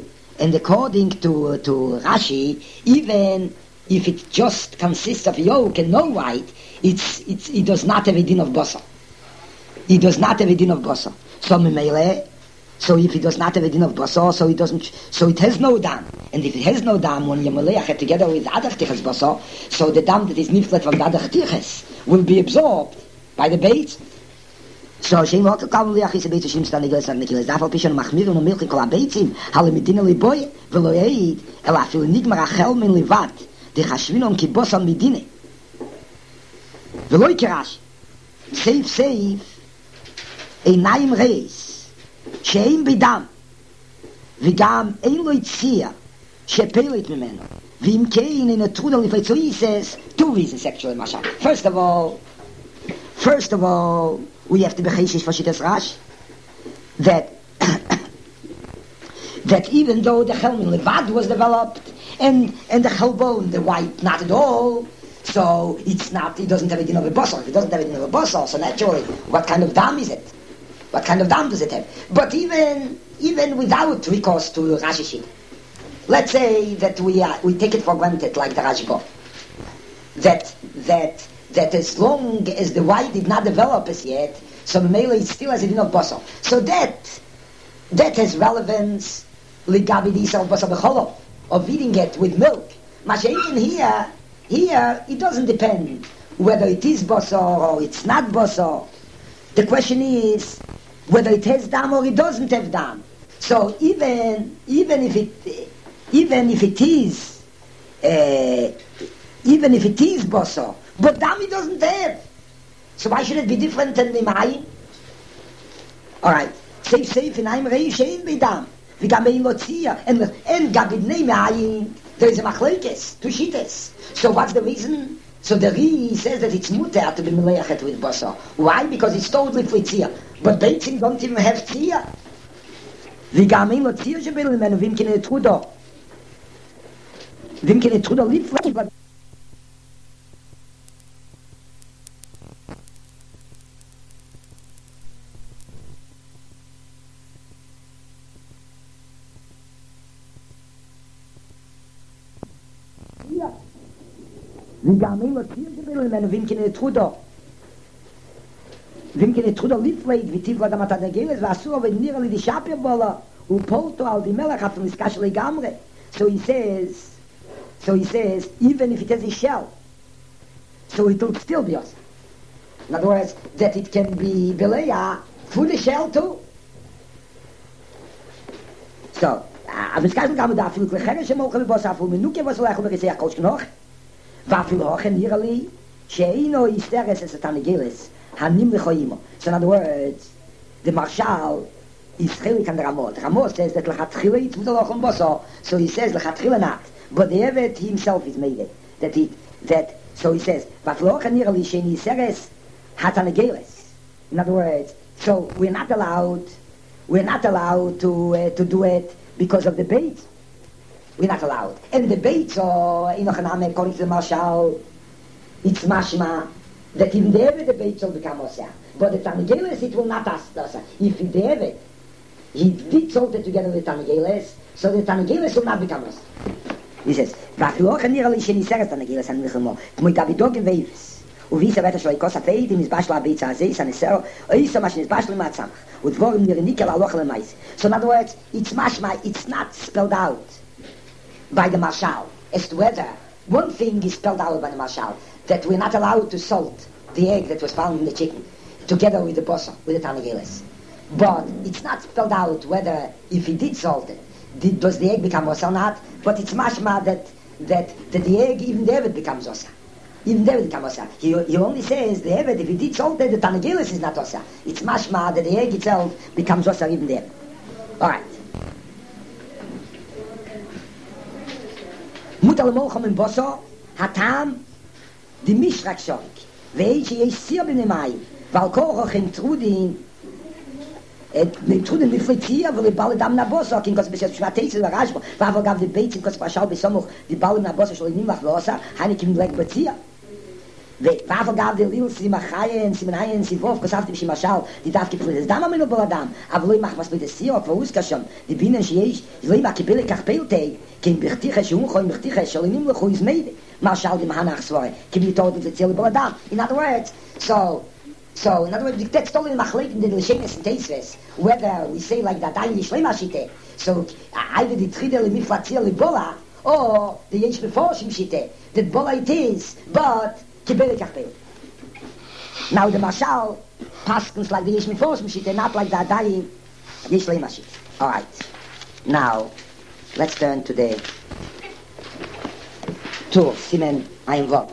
S1: Rashi, even if it just consists of yolk and no white, it does not have a din of bosa. It does not have a din of bosa. So if it does not have a din of bosa, so it has no dam. And if it has no dam, when you meleach it together with other tiches bosa, so the dam that is niflet from the other tiches will be absorbed by the bait. So shein lot kam liach is a beit shim stand igles and nikiles dafal pishon machmir un milch kol beitzim hal medina liboy velo yid el afil nigmar a chel min livat de chashvinon ki bosan medine velo ikrash safe a naim reis shein bidam vigam ein lo itzia shepelit memeno vim kein in a trudel ifetzoises two reasons actually masha. First of all, we have to be chayshish for Shittas Rash that even though the Chelmin Levad was developed and the Chelbon, the white, not at all, so it doesn't have a din of a bosor. If it doesn't have a din of a bosor, so naturally, what kind of dam is it? What kind of dam does it have? But even without recourse to Rashi, let's say that we take it for granted, like the Rashi, that as long as the white did not develop as yet, so Mele it still has a din of basar. So that has relevance ligabi disal basar b'cholo, of eating it with milk. Mashenkin here it doesn't depend whether it is basar or it's not basar. The question is whether it has dam or it doesn't have dam. So even if it is basar, but dam it doesn't have. So why should it be different than the Mayim? Alright. Safe in Aim Rei Shein Bidam. Vigam Ein Lotzia. And Gabid Nei Mayim. There is a machlekes, two shites. So what's the reason? So the Ri says that it's muter to be meleachet with basar. Why? Because it's totally for tzia. But Beitzim don't even have tzia. וגם אין לו ציר שבין ממנו, ואם כן נטרודו. ואם כן נטרודו לפלג. וגם אין לו ציר שבין ממנו, ואם כן נטרודו. ואם כן נטרודו לפלג, וטיב לו גם את הדגלס, ואסור אבל נראה לי דשאפר בולה, ופולטו על די מלך, אפילו נזקש לגמרי. So he says, even if it has a shell, so it will still be us. In other words, that it can be Beleya through the shell too. So, המשקל גם מדע אפילו כלחרש שמוכל לבוס אפילו מנוקה וסולח ובכסי הקוש כנוך ואפילו הוכן נראה לי שאינו יסתרס את הנגלס הנמלכו אימו. So in other words, the marshal is chilik and Ramot. Ramot says that lechatchila it's with the lochem boso, so he says lechatchila not. But the Evet himself is made it. So he says, v'aflocha nirali sheni seres hatanegeles. In other words, so we're not allowed to do it because of the bait. We're not allowed. And the bait, so inochaname according to the marshal, it's mashma that even the Evet the bait will become osa. But the tanegeles it will not ask osa. If the Evet he did salt it together with Tanegeles, so the Tanegeles will not become us. He says, "V'achloch nirali sheniseres Tanegeles and milchemo, k'moy Davidog veivs, uvisa veta shloi kosa feit im izbashla beitza azeis anesero, oisa mash nizbashla matzamach, udvorim nirnikel aloch lemais." So in other words, it's mashma, it's not spelled out by the marshal as to whether one thing is spelled out by the marshal that we're not allowed to salt the egg that was found in the chicken together with the bosa, with the Tanegeles. But it's not spelled out whether, if he did salt it, does the egg become osa or not, but it's mashma that the egg, even the Evet becomes osa. Even the Evet becomes osa. He only says the Evet, if he did salt it, the Tanegeles is not osa. It's mashma that the egg itself becomes osa even there. Alright. Mutal molcham in boso, hatam, di mishrak shorik. Ve'ei sheyesh sir b'nemayim, val koroch in trudin, mit truden mit fritzier weil die balle dam na bossa kin kos bis schwarze la rajbo war aber gab die beits kos pashal bis somoch die balle na bossa soll nicht mach losa hani kim leg bezier we war aber gab die lil si machayen si menayen si vof kosaft bis machal die darf gibt das dam mit no baladam aber lo mach was mit der sie auf us kasham die binnen sie lo mach kibel kachpelte kin bichtige shum khoy bichtige soll nicht mehr khoy meide machal die manach swai kim die tot die zelle baladam in other words So, in other words, the text only in Machleit in the Lishenes and Teisves, whether we say like that, Ayin Yishlema Shite, so either the Tridel Miflatzir Libola, or the Yesh Beforshim Shite, that Bola it is, but Kibele Kachpel. Now the Mashal paskens like the Yesh Beforshim Shite, not like the Ayin Yishlema Shite. Alright. Now, let's turn to the Tur, Simen Ayin Vov.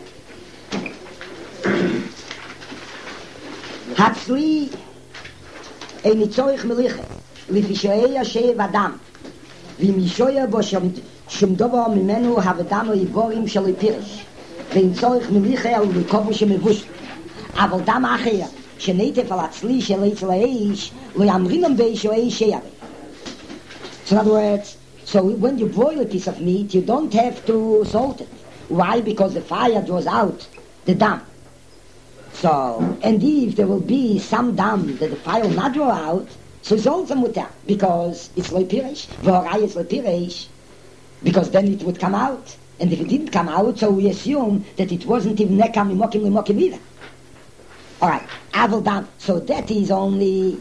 S1: Hatzli ein Zeug meliche lifishay yashe vadam vi mishoya bo shum dovo mimenu havdam ivorim shel pirish vein Zeug meliche al kovu shmevush aber dam acher shnete falatzli shel itzleish lo yamrinam ve shoy sheyave. So in other words, so when you boil a piece of meat you don't have to salt it. Why? Because the fire draws out the dam. So, and if there will be some dam that the fire will not draw out, so it's also mutar, because it's loipirish, v'horai is loipirish, because then it would come out. And if it didn't come out, so we assume that it wasn't even nekam limokim either. Alright, aval dam, so that is only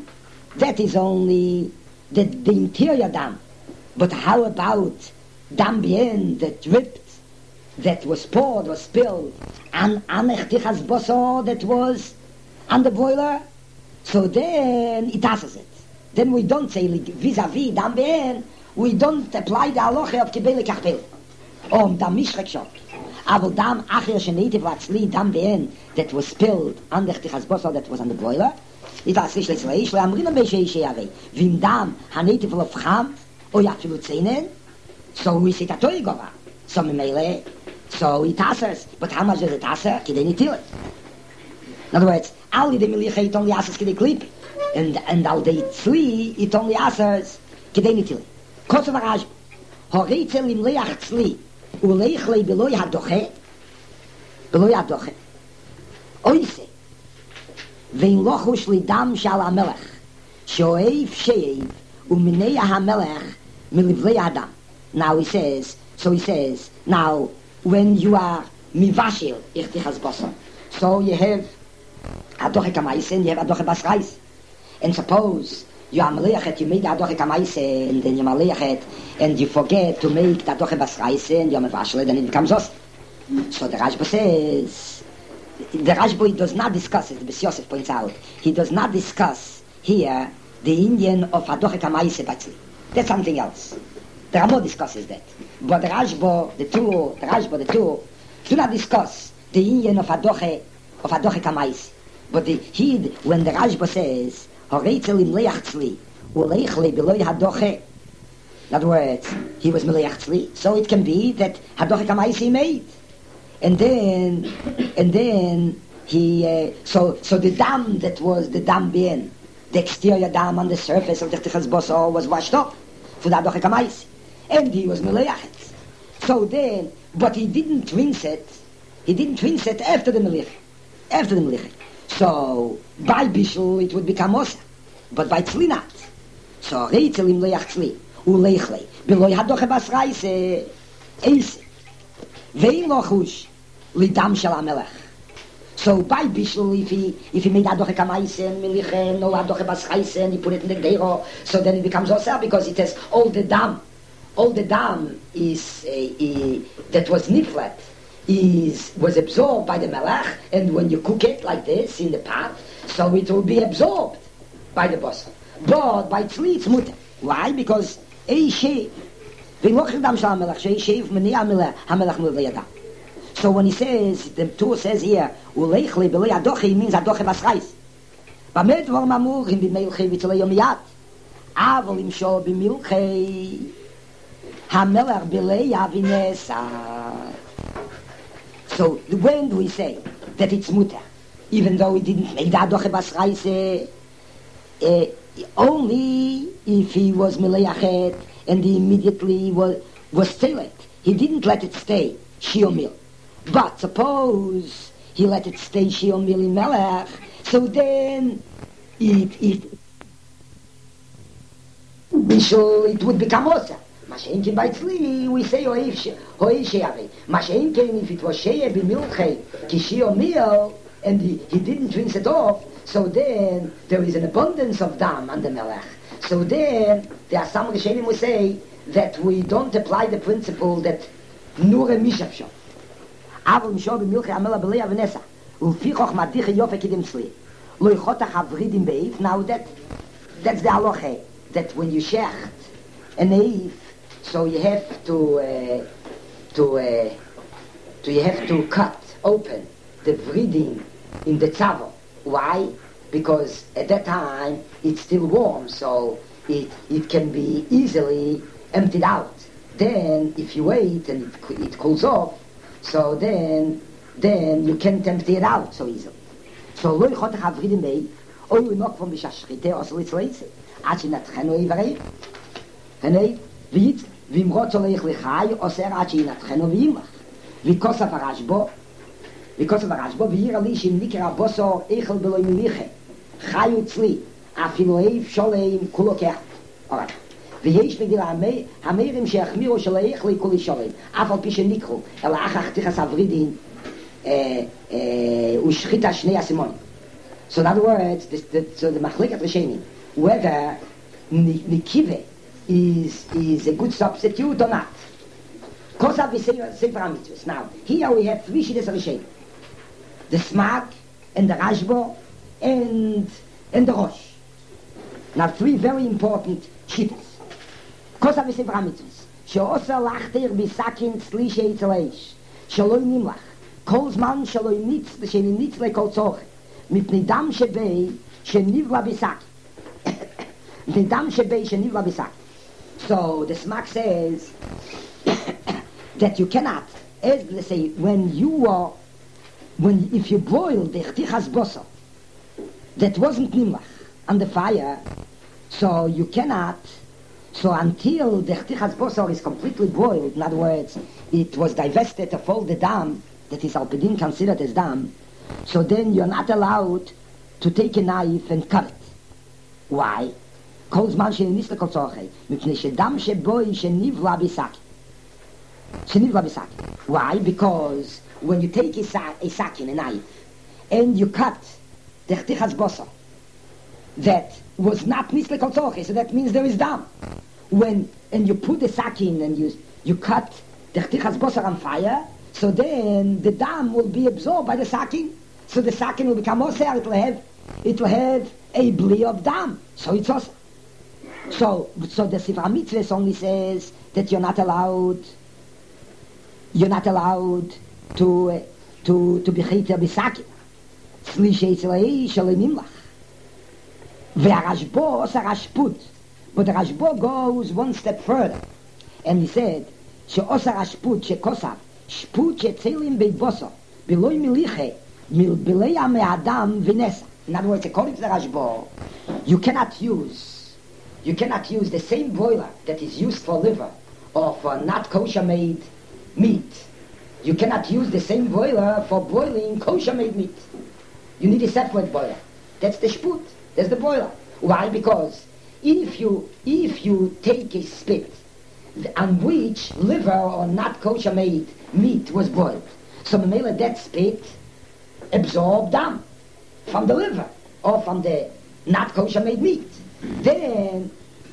S1: the interior dam. But how about dam bien that dripped, that was poured, was spilled, and anechtichas boso that was on the boiler? So then it passes it. Then we don't say vis-a-vis dam bien, we don't apply the halacha of kibele kachpel. Dam mishrak shok. Aber dam acher shenete vatzli dam bien that was spilled anechtichas boso that was on the boiler. It was nicht so ich, wir haben rinnen bei Sheyave. Vim dam hanete vol of kham, o ja filu tsenen. So we say katoy gova. So mele. So it asers, but how much is it aser? Kidei nitil it. In other words, all the miliche it only asers kidei klip, and all the tzli it only asers Kedenitile. Kosovo Raj. Horitzel im Leachzli. Ulechle beloy hadoche. Beloy hadoche. Oise. Vein lochush li dam shal hamelech. Shoev sheev. Uminei hamelech. Milivlei adam. Now he says, now, when you are mivashil, irtichas bosa. So you have hadoche kamaise and you have hadoche basrais. And suppose you are maleachet, you make hadoche kamaise and then you maleachet and you forget to make the hadoche basrais and you are mivashil, then it becomes os. So the Rashba says, the Rashba does not discuss it, the Bes Yosef points out, he does not discuss here the Indian of hadoche kamaise batzli. That's something else. The Ramo discusses that. But the Rashba, the two, do not discuss the Indian of Hadoche Kamais. But when the Rashba says, Horeitzel im Leachtzli, Uleichle beloy Hadoche, in other words, he was Meleachtzli, so it can be that Hadoche Kamais he made. And then he, so the dam that was the dam bien, the exterior dam on the surface of the Tichas Boso was washed up for the Hadoche Kamais. And he was Meleachet. So then, but he didn't rinse it after the Meleachet. So, by Bishul it would become Osa. But by Tzli not. So, Reitzel im Leach Tzli, Uleichle, Beloy Hadoche Basraise, Eise, Vein Lochush, Lidam Shel HaMelech. So, by Bishul, if he made Hadoche Kamaise and Meleachet, no Hadoche Basraise, and he put it in the Gdeiro, so then it becomes Osa, because it has all the dam is that was niflat was absorbed by the melach, and when you cook it like this in the pot, so it will be absorbed by the boss. But by tzli it's mutter. Why? Because so when he says, the Tur says here, uleichle belei adoche, he means adoche basrais. Bamed var mamur in b'meilchei v'tzolei yomiyat. Avol im sho b'milchei hamelach belei avinesa. So when do we say that it's mutter, even though he didn't make the adoche basrais, only if he was meleachet and he immediately was tzelet. He didn't let it stay shiomil. But suppose he let it stay shiomil in melech, so then it would become osa. Mashenkin by tzli, we say hoish she'ave. Mashenkin, if it was she'e b'milchei ki shiomil, and he didn't rinse it off, so then there is an abundance of dam on the melech. So then there are some Rishonim who say that we don't apply the principle that nur a mishap shom. Avol mishor b'milchei amela b'lei avenesa. Ulfichoch matiche yofe kidem tzli. Lo yichotach havridim be'if. Now that's the halacha, that when you shecht an eif, so you have to cut open the vridim in the tzavo. Why? Because at that time it's still warm, so it can be easily emptied out. Then if you wait and it cools off, so then you can't empty it out so easily. So lo yichotach havridim be'if, or you knock from b'shashchite or so it's lazy. Achi natchenu ivarei. Hanei v'yitz v'imrot zoleich lechai oser achi natchenu v'yimach. V'kosav harashbo v'yir ali shim nikra boso eichel beloy miliche. Chayu tzli afilu eif sholeim kulo kech. Alright. ויש בגיל המאירים שהחמירו של האיכלי כולי שורם אף על פי שניקחו אלא אחר תיחס הוורידין ושחיטה שני הסימונים. So in other words, the machlikat Rishonim, whether Nikive is a good substitute or not. Kosav is Sefer HaMitzvos. Now, here we have three shittas of Rishonim. The Smag, and the Rashba, and the Rosh. Now, three very important shittas. Kosav is Sefer HaMitzvos. She'osa lachter bisakin tzli she'etzel eish. Shaloi nimlach. Kol zman shaloi nitz lekol tzorche. מפני דם שבי שנבלה בשק. מפני דם שבי שנבלה בשק. So the Smak says that you cannot, as they say, if you boil the chtichas boso that wasn't nimlach on the fire, so you cannot So until the Chtichas Bosor is completely boiled, in other words, it was divested of all the dam that is Alpidin considered as dam, so then you're not allowed to take a knife and cut it. Why? כל זמן שניס לכל צורכי, מפני שדם שבוי שנבלה בסק. שנבלה בסק. Why? Because when you take a sack in a knife and you cut the Chtichas Bosor that was not nis lekol tzorchei, so that means there is dam. And you put the sack in and you cut the Chtichas Bosor on fire, so then the dam will be absorbed by the sacking. So the sacking will become osir, it will have a bli of dam. So it's osir. So the Sifra Mitzvahs only says that you're not allowed to be chayter b'sakim. Tzli she'etzlei shalei nimlach. Ve'arashbo osa rashput. But the Rashbo goes one step further. And he said, she'osa rashput she'kosav, shput she'tzelim beiboso, biloi miliche, milbileya me'adam v'nesa. In other words, according to the Rashbo, you cannot use the same boiler that is used for liver or for not kosher made meat. You cannot use the same boiler for boiling kosher made meat. You need a separate boiler. That's the shput. That's the boiler. Why? Because if you take a spit on which liver or not kosher made meat was boiled, so memela that spit absorbed dam from the liver or from the not kosher made meat. Then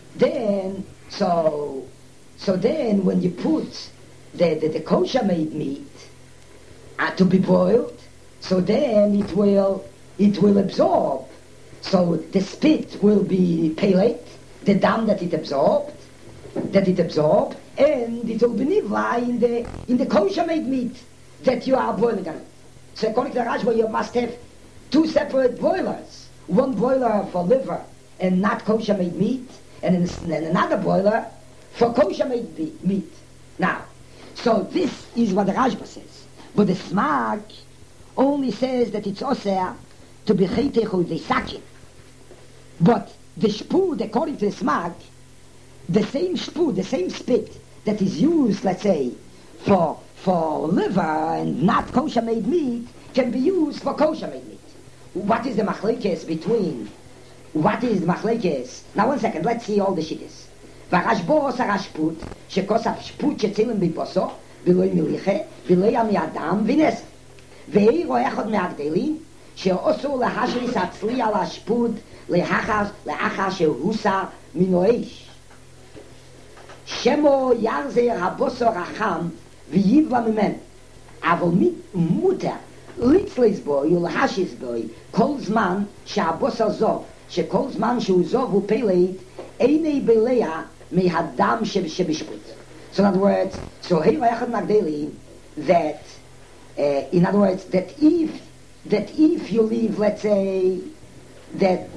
S1: when you put the kosher made meat to be boiled, so then it will absorb. So the spit will be pellet, the dam that it absorbed, and it will be nivla in the kosher made meat that you are boiling on it. So according to the Rashba, you must have two separate boilers. One boiler for liver and not kosher made meat, and another boiler for kosher made meat. Now, so this is what the Rashba says. But the Smag only says that it's oseh to be chaytech with the sakin. But the shpud, according to the Smag, the same shpud, the same spit that is used, let's say, for liver and not kosher made meat, can be used for kosher made meat. What is the machlekes between? Now 1 second, let's see all the shittas. Varashbo osa rashput, shekosaf shput shetzilin biposo, biloi miliche, biloi amiadam vines. Ve'ei roechot me'agdelin, she'osu lahashris atzli al hashput, le'achar she'husa minoeish. Shemo yarzer habosor acham, v'yivla mimen. Avol muter, litzlis boi, ulhashis boi, kol zman she'abosor zov, שכל זמן שהוא זוב הוא פלט, איני בליה מהדם שבשפוט. So in other words, so hey vayachad nagdeli that in other words that if you leave, let's say that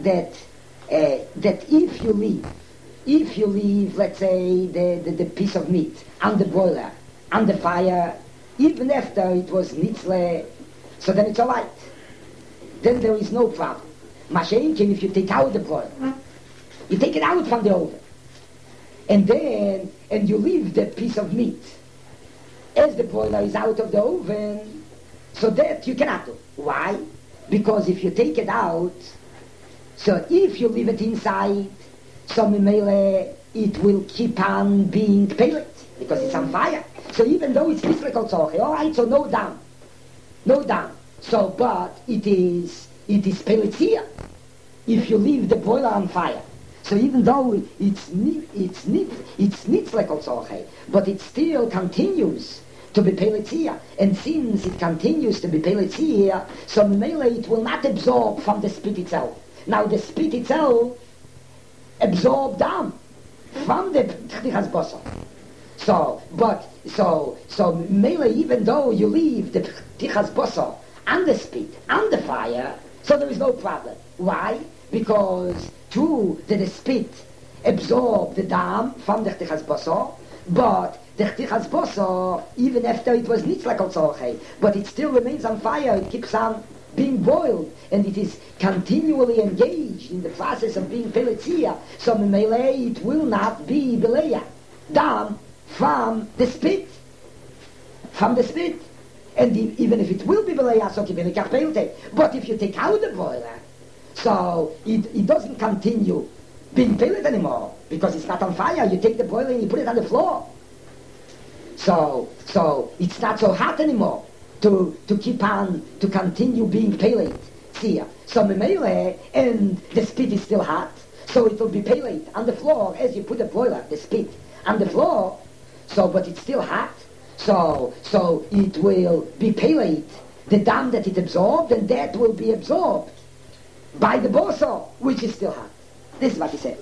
S1: if you leave, let's say the piece of meat on the boiler, on the fire, even after it was nitzle, so then it's all right. Then there is no problem. Mashenkin, if you take out the boiler, you take it out from the oven, and you leave the piece of meat as the boiler is out of the oven, so that you cannot do. Why? Because if you take it out, so if you leave it inside, so memele it will keep on being pellet because it's on fire. So even though it's mislekol tzorchei, all right, so no down. So, but it is pelletier if you leave the boiler on fire. So even though it's nitzlekol tzorchei, but it still continues to be pelletier. And since it continues to be pelletier, so memele it will not absorb from the spit itself. Now the spit itself absorbed down from the Chtichas Bosor. So memele, even though you leave the Chtichas Bosor on the spit, on the fire, so there is no problem. Why? Because true that the spit absorbed the dam from the Chtichas Bosor, but the Chtichas Bosor, even after it was nitzlekol tzorchei, but it still remains on fire, it keeps on being boiled, and it is continually engaged in the process of being peletzia, so memele it will not be beleya. Dam from the spit. From the spit. And even if it will be beleya, so kibelikach pelte. But if you take out the boiler, so it doesn't continue being pellet anymore, because it's not on fire. You take the boiler and you put it on the floor. So it's not so hot anymore to keep on, to continue being pellet. See, so memele, and the spit is still hot, so it will be pellet on the floor as you put the boiler, the spit, on the floor. So, but it's still hot, so it will be pellet, the dam that it absorbed, and that will be absorbed by the boso, which is still hot. This is what he says.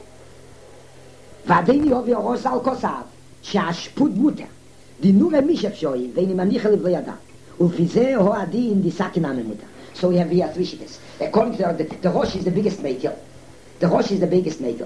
S1: ועדיין יובי הרוס על כוסף, שהשפוט מותר, דינור המשך שוי, ואיני מניח לב לא ידע, ולפי זה הוא הדין דיסקין הממותר. So we have here three shittas. According to the Rosh is the biggest maker. The Rosh is the biggest maker.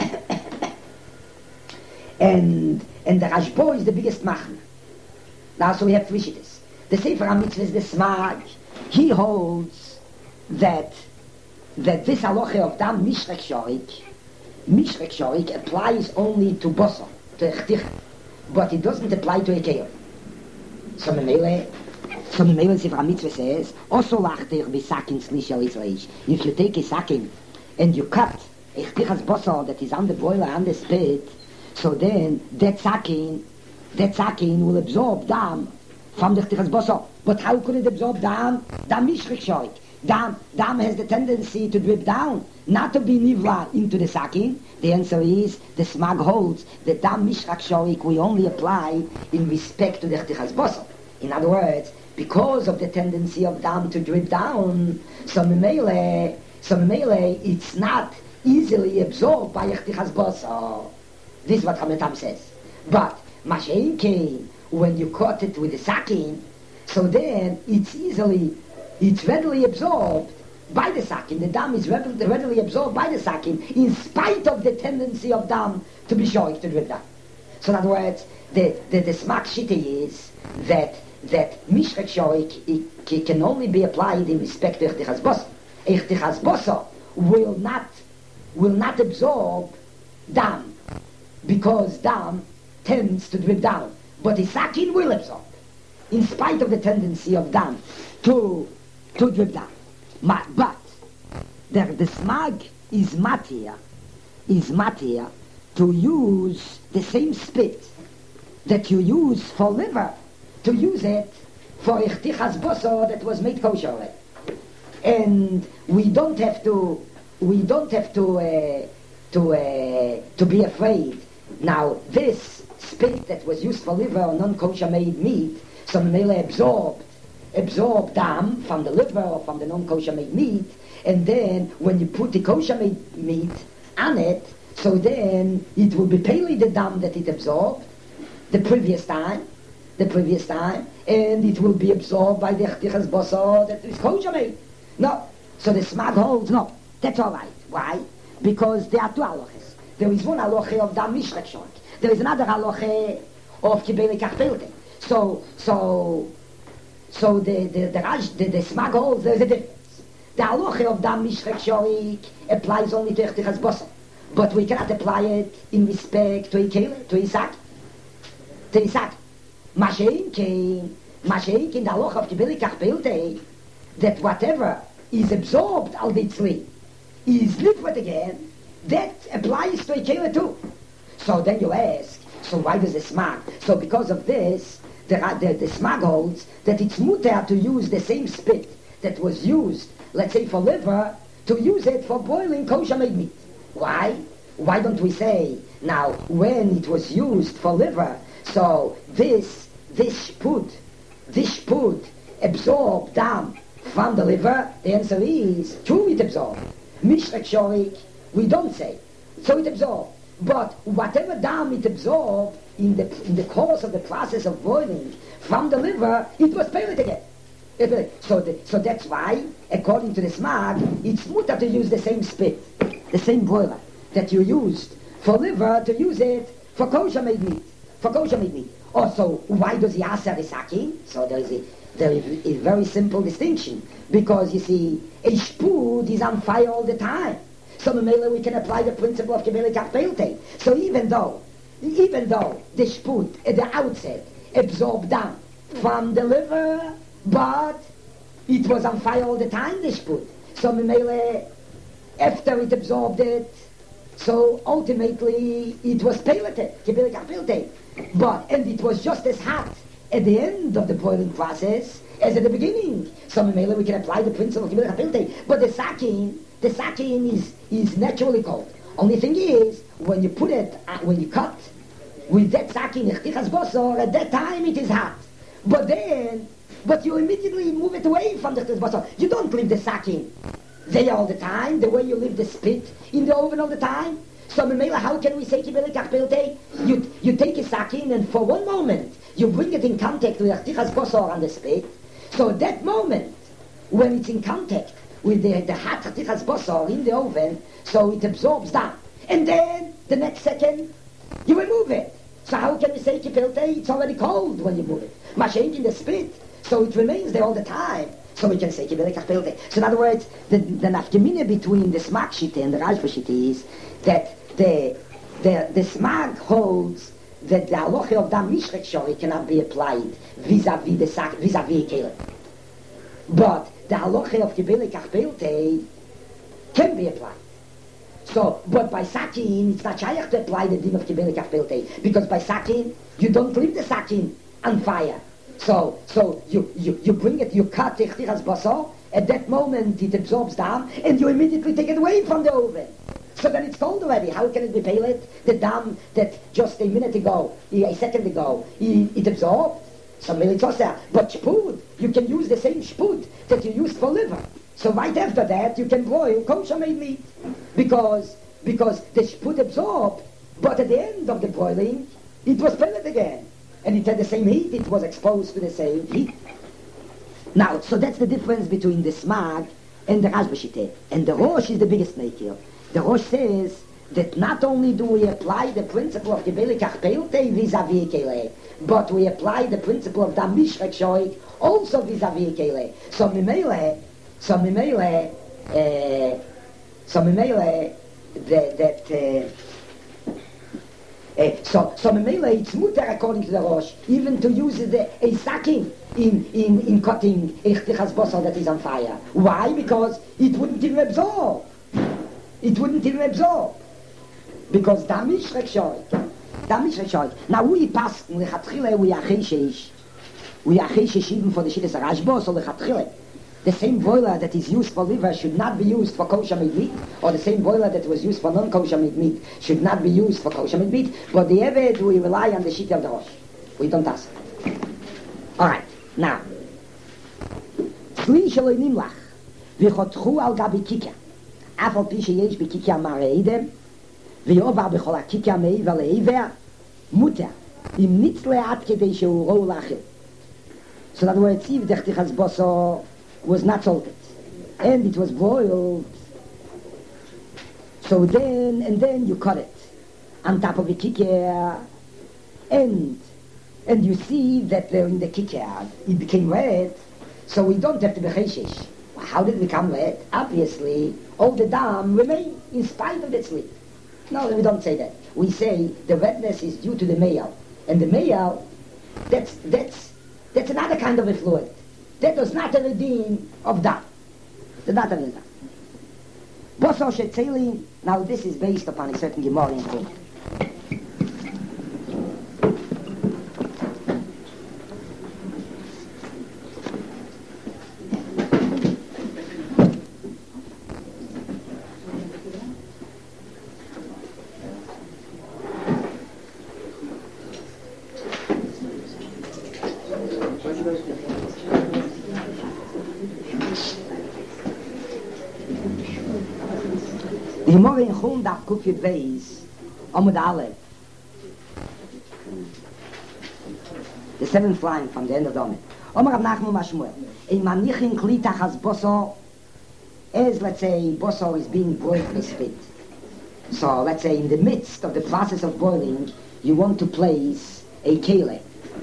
S1: and the Rashbo is the biggest machna. Now so we have three shittas. The Sefer HaMitzvah is the Smag. He holds that this halacha of dam mishrek shorik applies only to boso, to echticha, but it doesn't apply to ekeir. So memele Sefer HaMitzvah says, also lachter b'sakin slishal Israelish. If you take a sakin and you cut echtichas boso that is on the boiler, on the spit, so then that sakin will absorb dam from the echtichas boso. But how could it absorb dam? Dam mishrek shorik. Dam has the tendency to drip down, not to be nivla into the sakin. The answer is, the Smag holds that dam mishrak shorik we only apply in respect to the chtichas boso. In other words, because of the tendency of dam to drip down, so memele it's not easily absorbed by chtichas boso. This is what Chamatam says. But masheinkein, when you cut it with the sakin, so then it's readily absorbed by the sakin. The dam is readily absorbed by the sakin, in spite of the tendency of dam to be shoik, to drip down. So in other words, the Smag Shitta is that mishrek shoik can only be applied in respect to echtichas boso. Echtichas boso will not absorb dam, because dam tends to drip down, but the sakin will absorb, in spite of the tendency of dam to drip down. But the Smag is matir to use the same spit that you use for liver, to use it for echtichas boso that was made kosher already. And we don't have to be afraid. Now this spit that was used for liver or non-kosher made meat, so memele absorb dam from the liver or from the non-kosher made meat, and then when you put the kosher made meat on it, so then it will be pale the dam that it absorbed the previous time, and it will be absorbed by the chtichas boso that is kosher made. No. So the Smag holds, no, that's all right. Why? Because there are two halachas. There is one halacha of dam mishrek shorik. There is another halacha of kibelikach pelte. So the Smag holds there's a difference. The halacha of dam mishrek shorik applies only to echtichas boso, but we cannot apply it in respect to ikele, to isak. Masheinkein, the halacha of kibelikach pelte, that whatever is absorbed al ditzli is liquid again, that applies to ikele too. So then you ask, so why does the Smag? So because of this, the Smag holds that it's mutar to use the same spit that was used, let's say for liver, to use it for boiling kosher made meat. Why? Why don't we say, now, when it was used for liver, so this shpud absorbed dam from the liver? The answer is, true, it absorbed. Mishrek shorik, we don't say. So it absorbed. But whatever dam it absorbed in the course of the process of boiling from the liver, it was pellet again. So that's why, according to the Smag, it's mutar to use the same spit, the same boiler that you used for liver, to use it for kosher made meat. Also, why does he ask the sacking? So there is a very simple distinction. Because, you see, a spud is on fire all the time. So maybe we can apply the principle of Kibbelik Achpelte. So even though the spud at the outset absorbed down from the liver, but it was on fire all the time, the spud. So maybe after it absorbed it, so ultimately it was pelleted, Kibbelik Achpelte. And it was just as hot at the end of the boiling process as at the beginning. So maybe we can apply the principle of Kibbelik Achpelte. But the sacking is naturally cold. Only thing is, when you put it, when you cut with that sacking, at that time it is hot. But you immediately move it away from the bosor. You don't leave the sacking there all the time, the way you leave the spit in the oven all the time. So how can we say Kibbelik Achpelte? You take a sacking and for one moment you bring it in contact with the bosor on the spit. So at that moment, when it's in contact with the hot bosor in the oven, so it absorbs down. And then, the next second, you remove it. So how can we say Kibbelik? It's already cold when you move it. Mashenk in the spit, so it remains there all the time. So we can say Kibbelik Achpelte. So in other words, the nafkamina between the Smag Shita and the Rashba Shita is that the Smag holds that the halacha of Dam Mishrak Shori cannot be applied vis-a-vis a Kele. But the halacha of Kibbelik Achpelte can be applied. So, but by sakin, it's not shaykh to apply the din of Kibbelik Achpelte, because by sakin, you don't leave the sakin on fire. So you bring it, you cut the chtiras basar, at that moment it absorbs down, and you immediately take it away from the oven. So then it's cold already. How can it be pellet? The dam that just a minute ago, a second ago, it absorbed. So maybe it's also, but shpud, you can use the same shpud that you used for liver. So right after that, you can boil kosher made meat. Because the shpud absorbed, but at the end of the boiling, it was pellet again. And it had the same heat, it was exposed to the same heat. Now, so that's the difference between the Smag and the Rashba Shita. And the Rosh is the biggest snake here. The Rosh says that not only do we apply the principle of Kibbelik Achpelte vis-a-vis Kele, but we apply the principle of Dam Mishrak Shoik also vis-a-vis Kele. So Mimele, So Memele, it's mutter according to the Rosh, even to use a sacking in cutting a chtichas bosar that is on fire. Why? Because it wouldn't even absorb. Because Dam Mishrak Shoik. Now we pass, we are cheshish even for the shittas Rashba, so lechatchile. The same boiler that is used for liver should not be used for kosher meat, or the same boiler that was used for non-kosher meat should not be used for kosher meat. But the Eved, we rely on the shita of the Rosh. We don't ask. All right, now. Tli sheloi nimlach, v'chotchu al gabi kikya, af al pi sheyesh b'kikya mareidem, v'yovar b'chol ha'kikya meiva le'iver, muter, im nitz le'at kedei she'u rou lachil. So in other words, if the chtichas bosor was not salted, and it was boiled, so then you cut it on top of the kikar, and you see that in the kikar it became red, so we don't have to be cheshish. How did it become red? Obviously, all the dam remain in spite of the sleep. No, we don't say that. We say the redness is due to the male, and the male, that's another kind of a fluid. That does not have a din of dam. The not have a dam. Bosor shetzeli, now this is based upon a certain Gemara in Chum. The Gemara in Chum daf kuf yud beis Amud Aleph, the seventh line from the end of the Amud. Omar Rav Nachman Mashmuel, a manichin klitach as bosor, as let's say bosor is being boiled in a spit. So let's say in the midst of the process of boiling, you want to place a kele,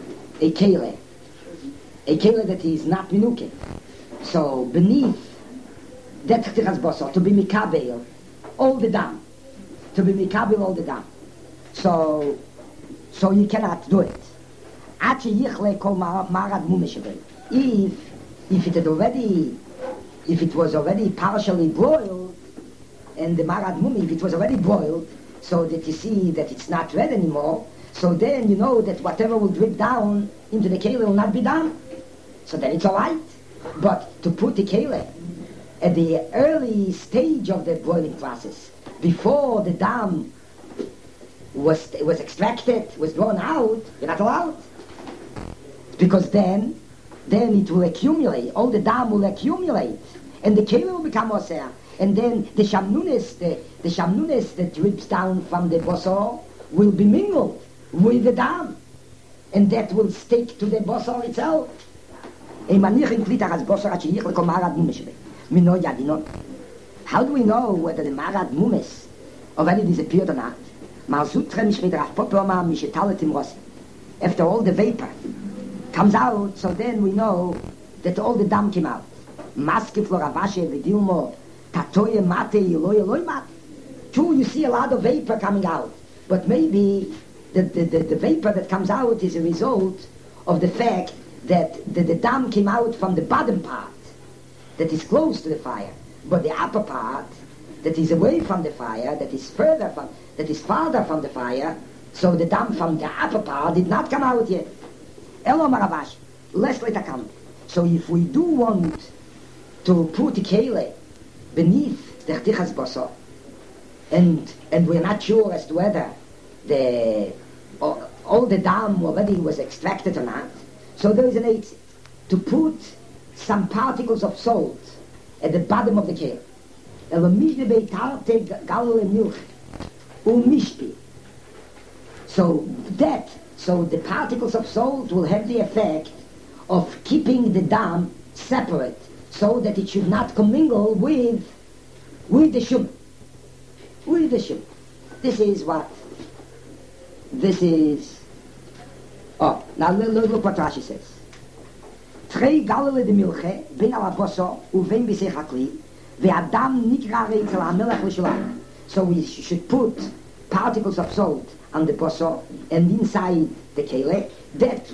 S1: a kele that is not minuke. So beneath that chtichas boso, to be mikabel all the dam, to be mikabel all the dam. So you cannot do it. Achi yichle kol marad mumeshebe. If it was already partially boiled, and the marad mumi, if it was already boiled, so that you see that it's not red anymore, so then you know that whatever will drip down into the kele will not be done. So then it's all right. But to put the kele at the early stage of the boiling process, before the dam was extracted, was drawn out, you're not allowed. Because then it will accumulate, all the dam will accumulate, and the kele will become oseh. And then the shamnunes that drips down from the bosor will be mingled with the dam, and that will stick to the bosor itself. How do we know whether the marad mumes already disappeared or not? After all the vapor comes out, so then we know that all the dam came out. True, you see a lot of vapor coming out, but maybe the vapor that comes out is a result of the fact that the dam came out from the bottom part that is close to the fire, but the upper part that is away from the fire, that is farther from the fire, so the dam from the upper part did not come out yet. Elo Maravash, less later come. So if we do want to put the kele beneath the chtichas boso, and we're not sure as to whether all the dam already was extracted or not, so there is an eight to put some particles of salt at the bottom of the kele. So the particles of salt will have the effect of keeping the dam separate, so that it should not commingle with the shumen. With the shumen. Now look what Rashi says. Trei galile de milche, ben ala boso, uven bisech hakli, ve'adam nikra reitel hamelech l'shulam. So we should put particles of salt on the boso and inside the kele. That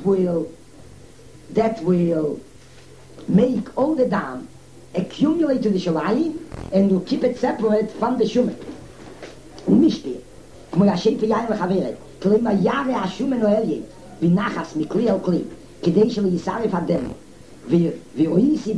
S1: will make all the dam accumulate to the shalayim and will keep it separate from the shumen. Umishpir. כמו ישב יין לחברת, כלומר ירא השומן אוהליה, בנחס מכלי אל כלי, כדי שלא ישרף הדמו. ואויסי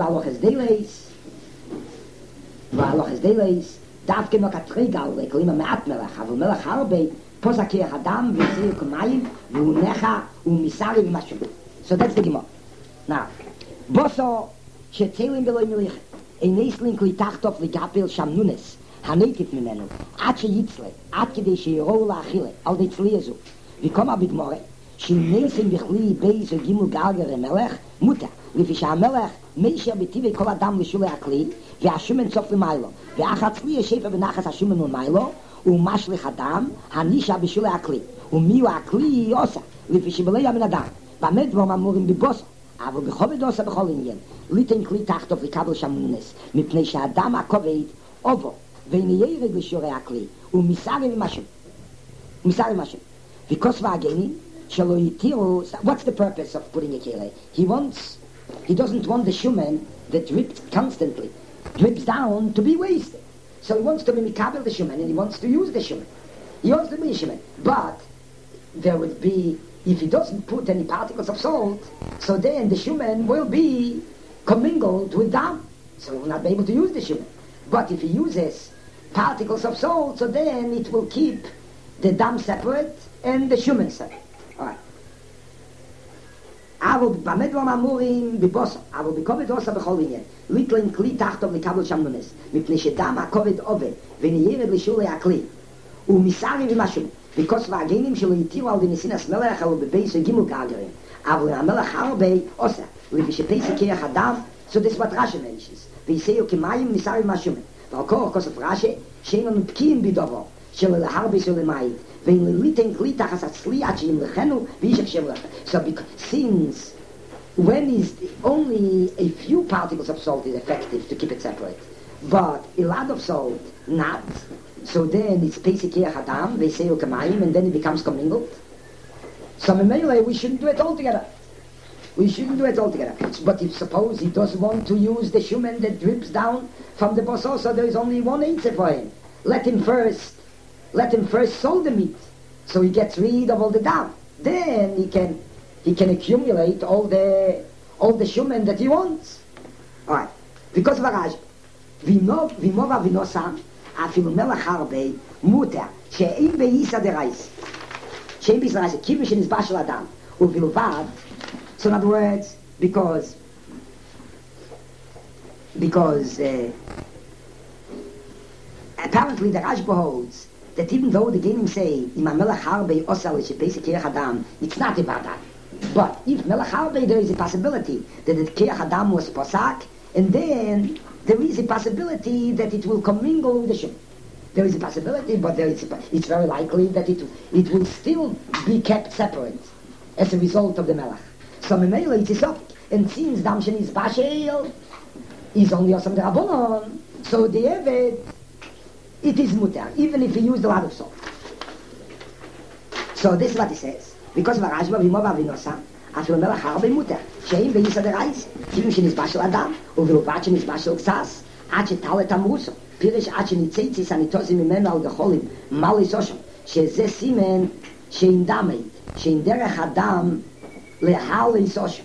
S1: והלוחס דילייס, דווקא מקטרי גאולה, כלומר מעט מלח, אבל מלח הרבה, פה זכיח אדם ויציר כמים, והוא נחה ומסרי ומשהו. So that's the Gemara. Now, בוסו שצלים בלוי מליחה, אינסלין כלי תחתוף לגפל שמנונס, הנקת ממנו, עד שיצלה, עד כדי שיראו לאכילה, על די צלי הזו. וכמה בגמורה, שנסים בכלי בייס וגימול גלגר המלך, מותר, לפי שהמלך מישר בטבעי כל אדם לשולי הכלי, והשומן סוף למיילו, ואח הצלי ישפע בנחס השומן למיילו, ומשליך אדם, הנישה בשולי הכלי, ומיהו הכלי עושה, לפי שבלי המן אדם. במה דברים אמורים בבוסו, אבל בכובד עושה בכל עניין, ליתן כלי תחתוף לקבל שמונס, מפני שהאדם הכובד עובו, ונהיה לשורי הכלי, ומסערי ומשהו. וכוס והגנים, שלא יתירו, what's the purpose of putting a kele? He doesn't want the shumen that drips down to be wasted. So he wants to be mikabel the shumen, and he wants to use the shumen. He wants to be shumen. But there would be, if he doesn't put any particles of salt, so then the shumen will be commingled with dam. So he will not be able to use the shumen. But if he uses particles of salt, so then it will keep the dam separate and the shumen separate. All right. אבל במה דברים אמורים בבוסו, אבל בכובד עושה בכל עניין, ליטלן כלי תחתוב לקבל שמנונס, מפני שדם הכובד עובד, וניירד לשולי הכלי, ומסערי ומשהו, וכוס והגנים שלו יתירו על דניסינס מלך, אבל בבייס וגימול גרגרים, אבל המלך הרבה עושה, לפי שפייס יקרח אדם, so this what Rashi mentions, ויסאו כמים מסערי ומשהו, ועל כוח כוסף רש"י, שאין לנו פקיעים בדובו, שלו להרבה שלו למעיד, So since when is only a few particles of salt is effective to keep it separate, but a lot of salt not, so then it's basic hadam, they say ukamayim, and then it becomes commingled. So we shouldn't do it all together. We shouldn't do it all together. But if suppose he doesn't want to use the shumen that drips down from the boso, so there is only one answer for him. Let him first salt the meat, so he gets rid of all the dam. Then he can accumulate all the shumen that he wants. All right. Because of Raj, v'mova v'nosam afilu melach harbe muter she'im beisa derais she'im beisa derais kivish in his bashal adam uvilvad. So in other words, because apparently the Rashba holds that even though the Genim say ima melach harbe osal she'beisa kirach adam, it's not about that. But if melach harbe, there is a possibility that the kirach adam was posak, and then there is a possibility that it will commingle with the shum. There is a possibility, but it's very likely that it will still be kept separate as a result of the melach. So memela it is up, and since damshen is bashel, is only osam the rabbanon, so the eved it is mutar, even if he used a lot of salt. So this is what he says. Because of Rashba v'mova v'nosam afil melach harbe mutar she'im beisa derais kivim shenizbashel adam uvilovat shenizbashel ksas ad shetalet amruso pirish ad shenitzeitzis anitozim mimenu al gecholim malis osham sheze simen shein damet shein derech adam lehalis osham.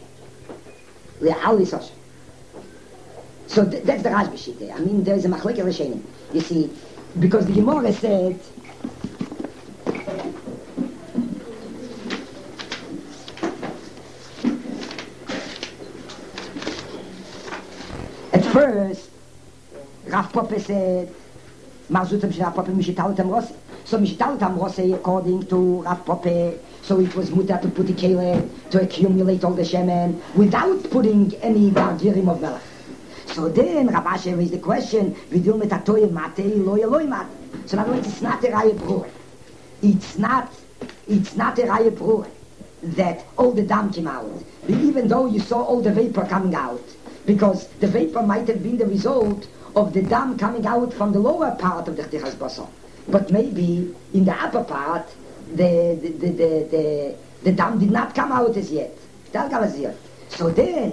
S1: So that's the Rashba shite. I mean, there is a machlek l'shenim. You see, because the Gemara said first, Rav Poppe said, Marzutam Rav Poppe Mishitalutam Rossi. So Mishitalutam Rossi, according to Rav Poppe, so it was mutar to put the kele, to accumulate all the shemen, without putting any dargirim of melech. So then Rav Asher raised the question, Vidul metatoye matei loye mate. So in other words, it's not a raya brure. It's not a raya brure that all the dam came out, even though you saw all the vapor coming out. Because the vapor might have been the result of the dam coming out from the lower part of the Chtichas Basar. But maybe in the upper part, the dam did not come out as yet. So then,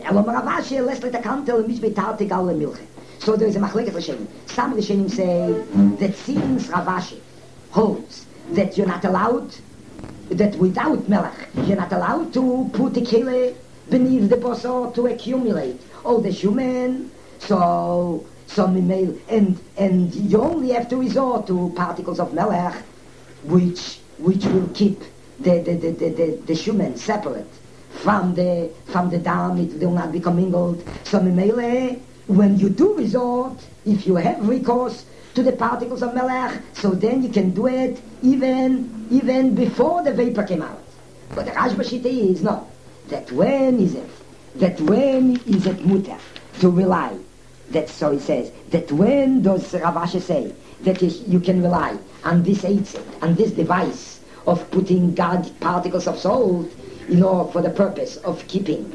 S1: so there is a machleket Rishonim. Some Rishonim say that since Ravashi holds that you're not allowed, that without melech, you're not allowed to put the kele beneath the basar to accumulate all the shumen, so and you only have to resort to particles of melech, which will keep the shumen separate from the dam. It will not be commingled. So when you do resort, if you have recourse to the particles of melech, so then you can do it even before the vapor came out. But the Rashba Shita is no. That when is it mutar to rely? That so he says that when does Rav Asher say that you can rely on this eitzet, on this device of putting particles of salt, for the purpose of keeping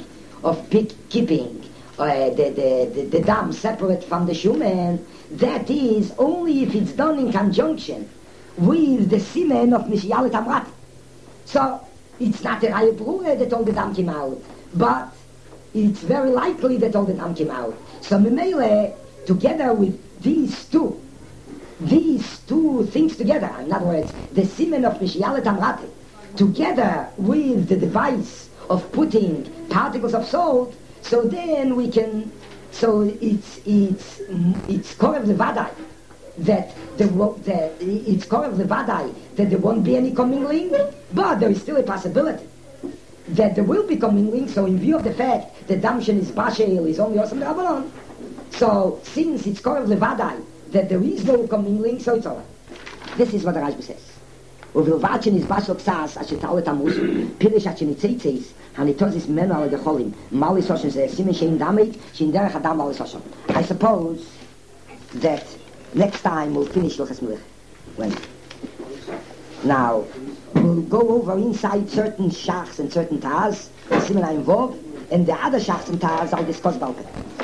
S1: the dam separate from the shumen. That is only if it's done in conjunction with the simen of Mishiyalit Amrat. So it's not a raya brura that all the dam came out, but it's very likely that all the dam came out. So Memele, together with these two things together, in other words, the simen of Mishiyalit Amrat, together with the device of putting particles of salt, so then we can, so it's Korev Levadai that it's Korev Levadai that there won't be any commingling, but there is still a possibility that there will be commingling. So in view of the fact that Damshen is Bashel is only Osam Rabbanon, so since it's Korev Levadai that there is no commingling, so it's all right. This is what the Rashba says. ובלבד שנזבש לו קצת, אשר תעלו את המוס, פירש עד שניצייצייס, הניתוזיס ממנו על הגחולים, מה לסושן זה, סימן שאין דמת, שאין דרך אדם מה לסושן. I suppose that next time we'll finish Luchas Melech. When? Now, we'll go over inside certain shachs and certain tars, similar involved, and the other shachs and tars I'll discuss about it.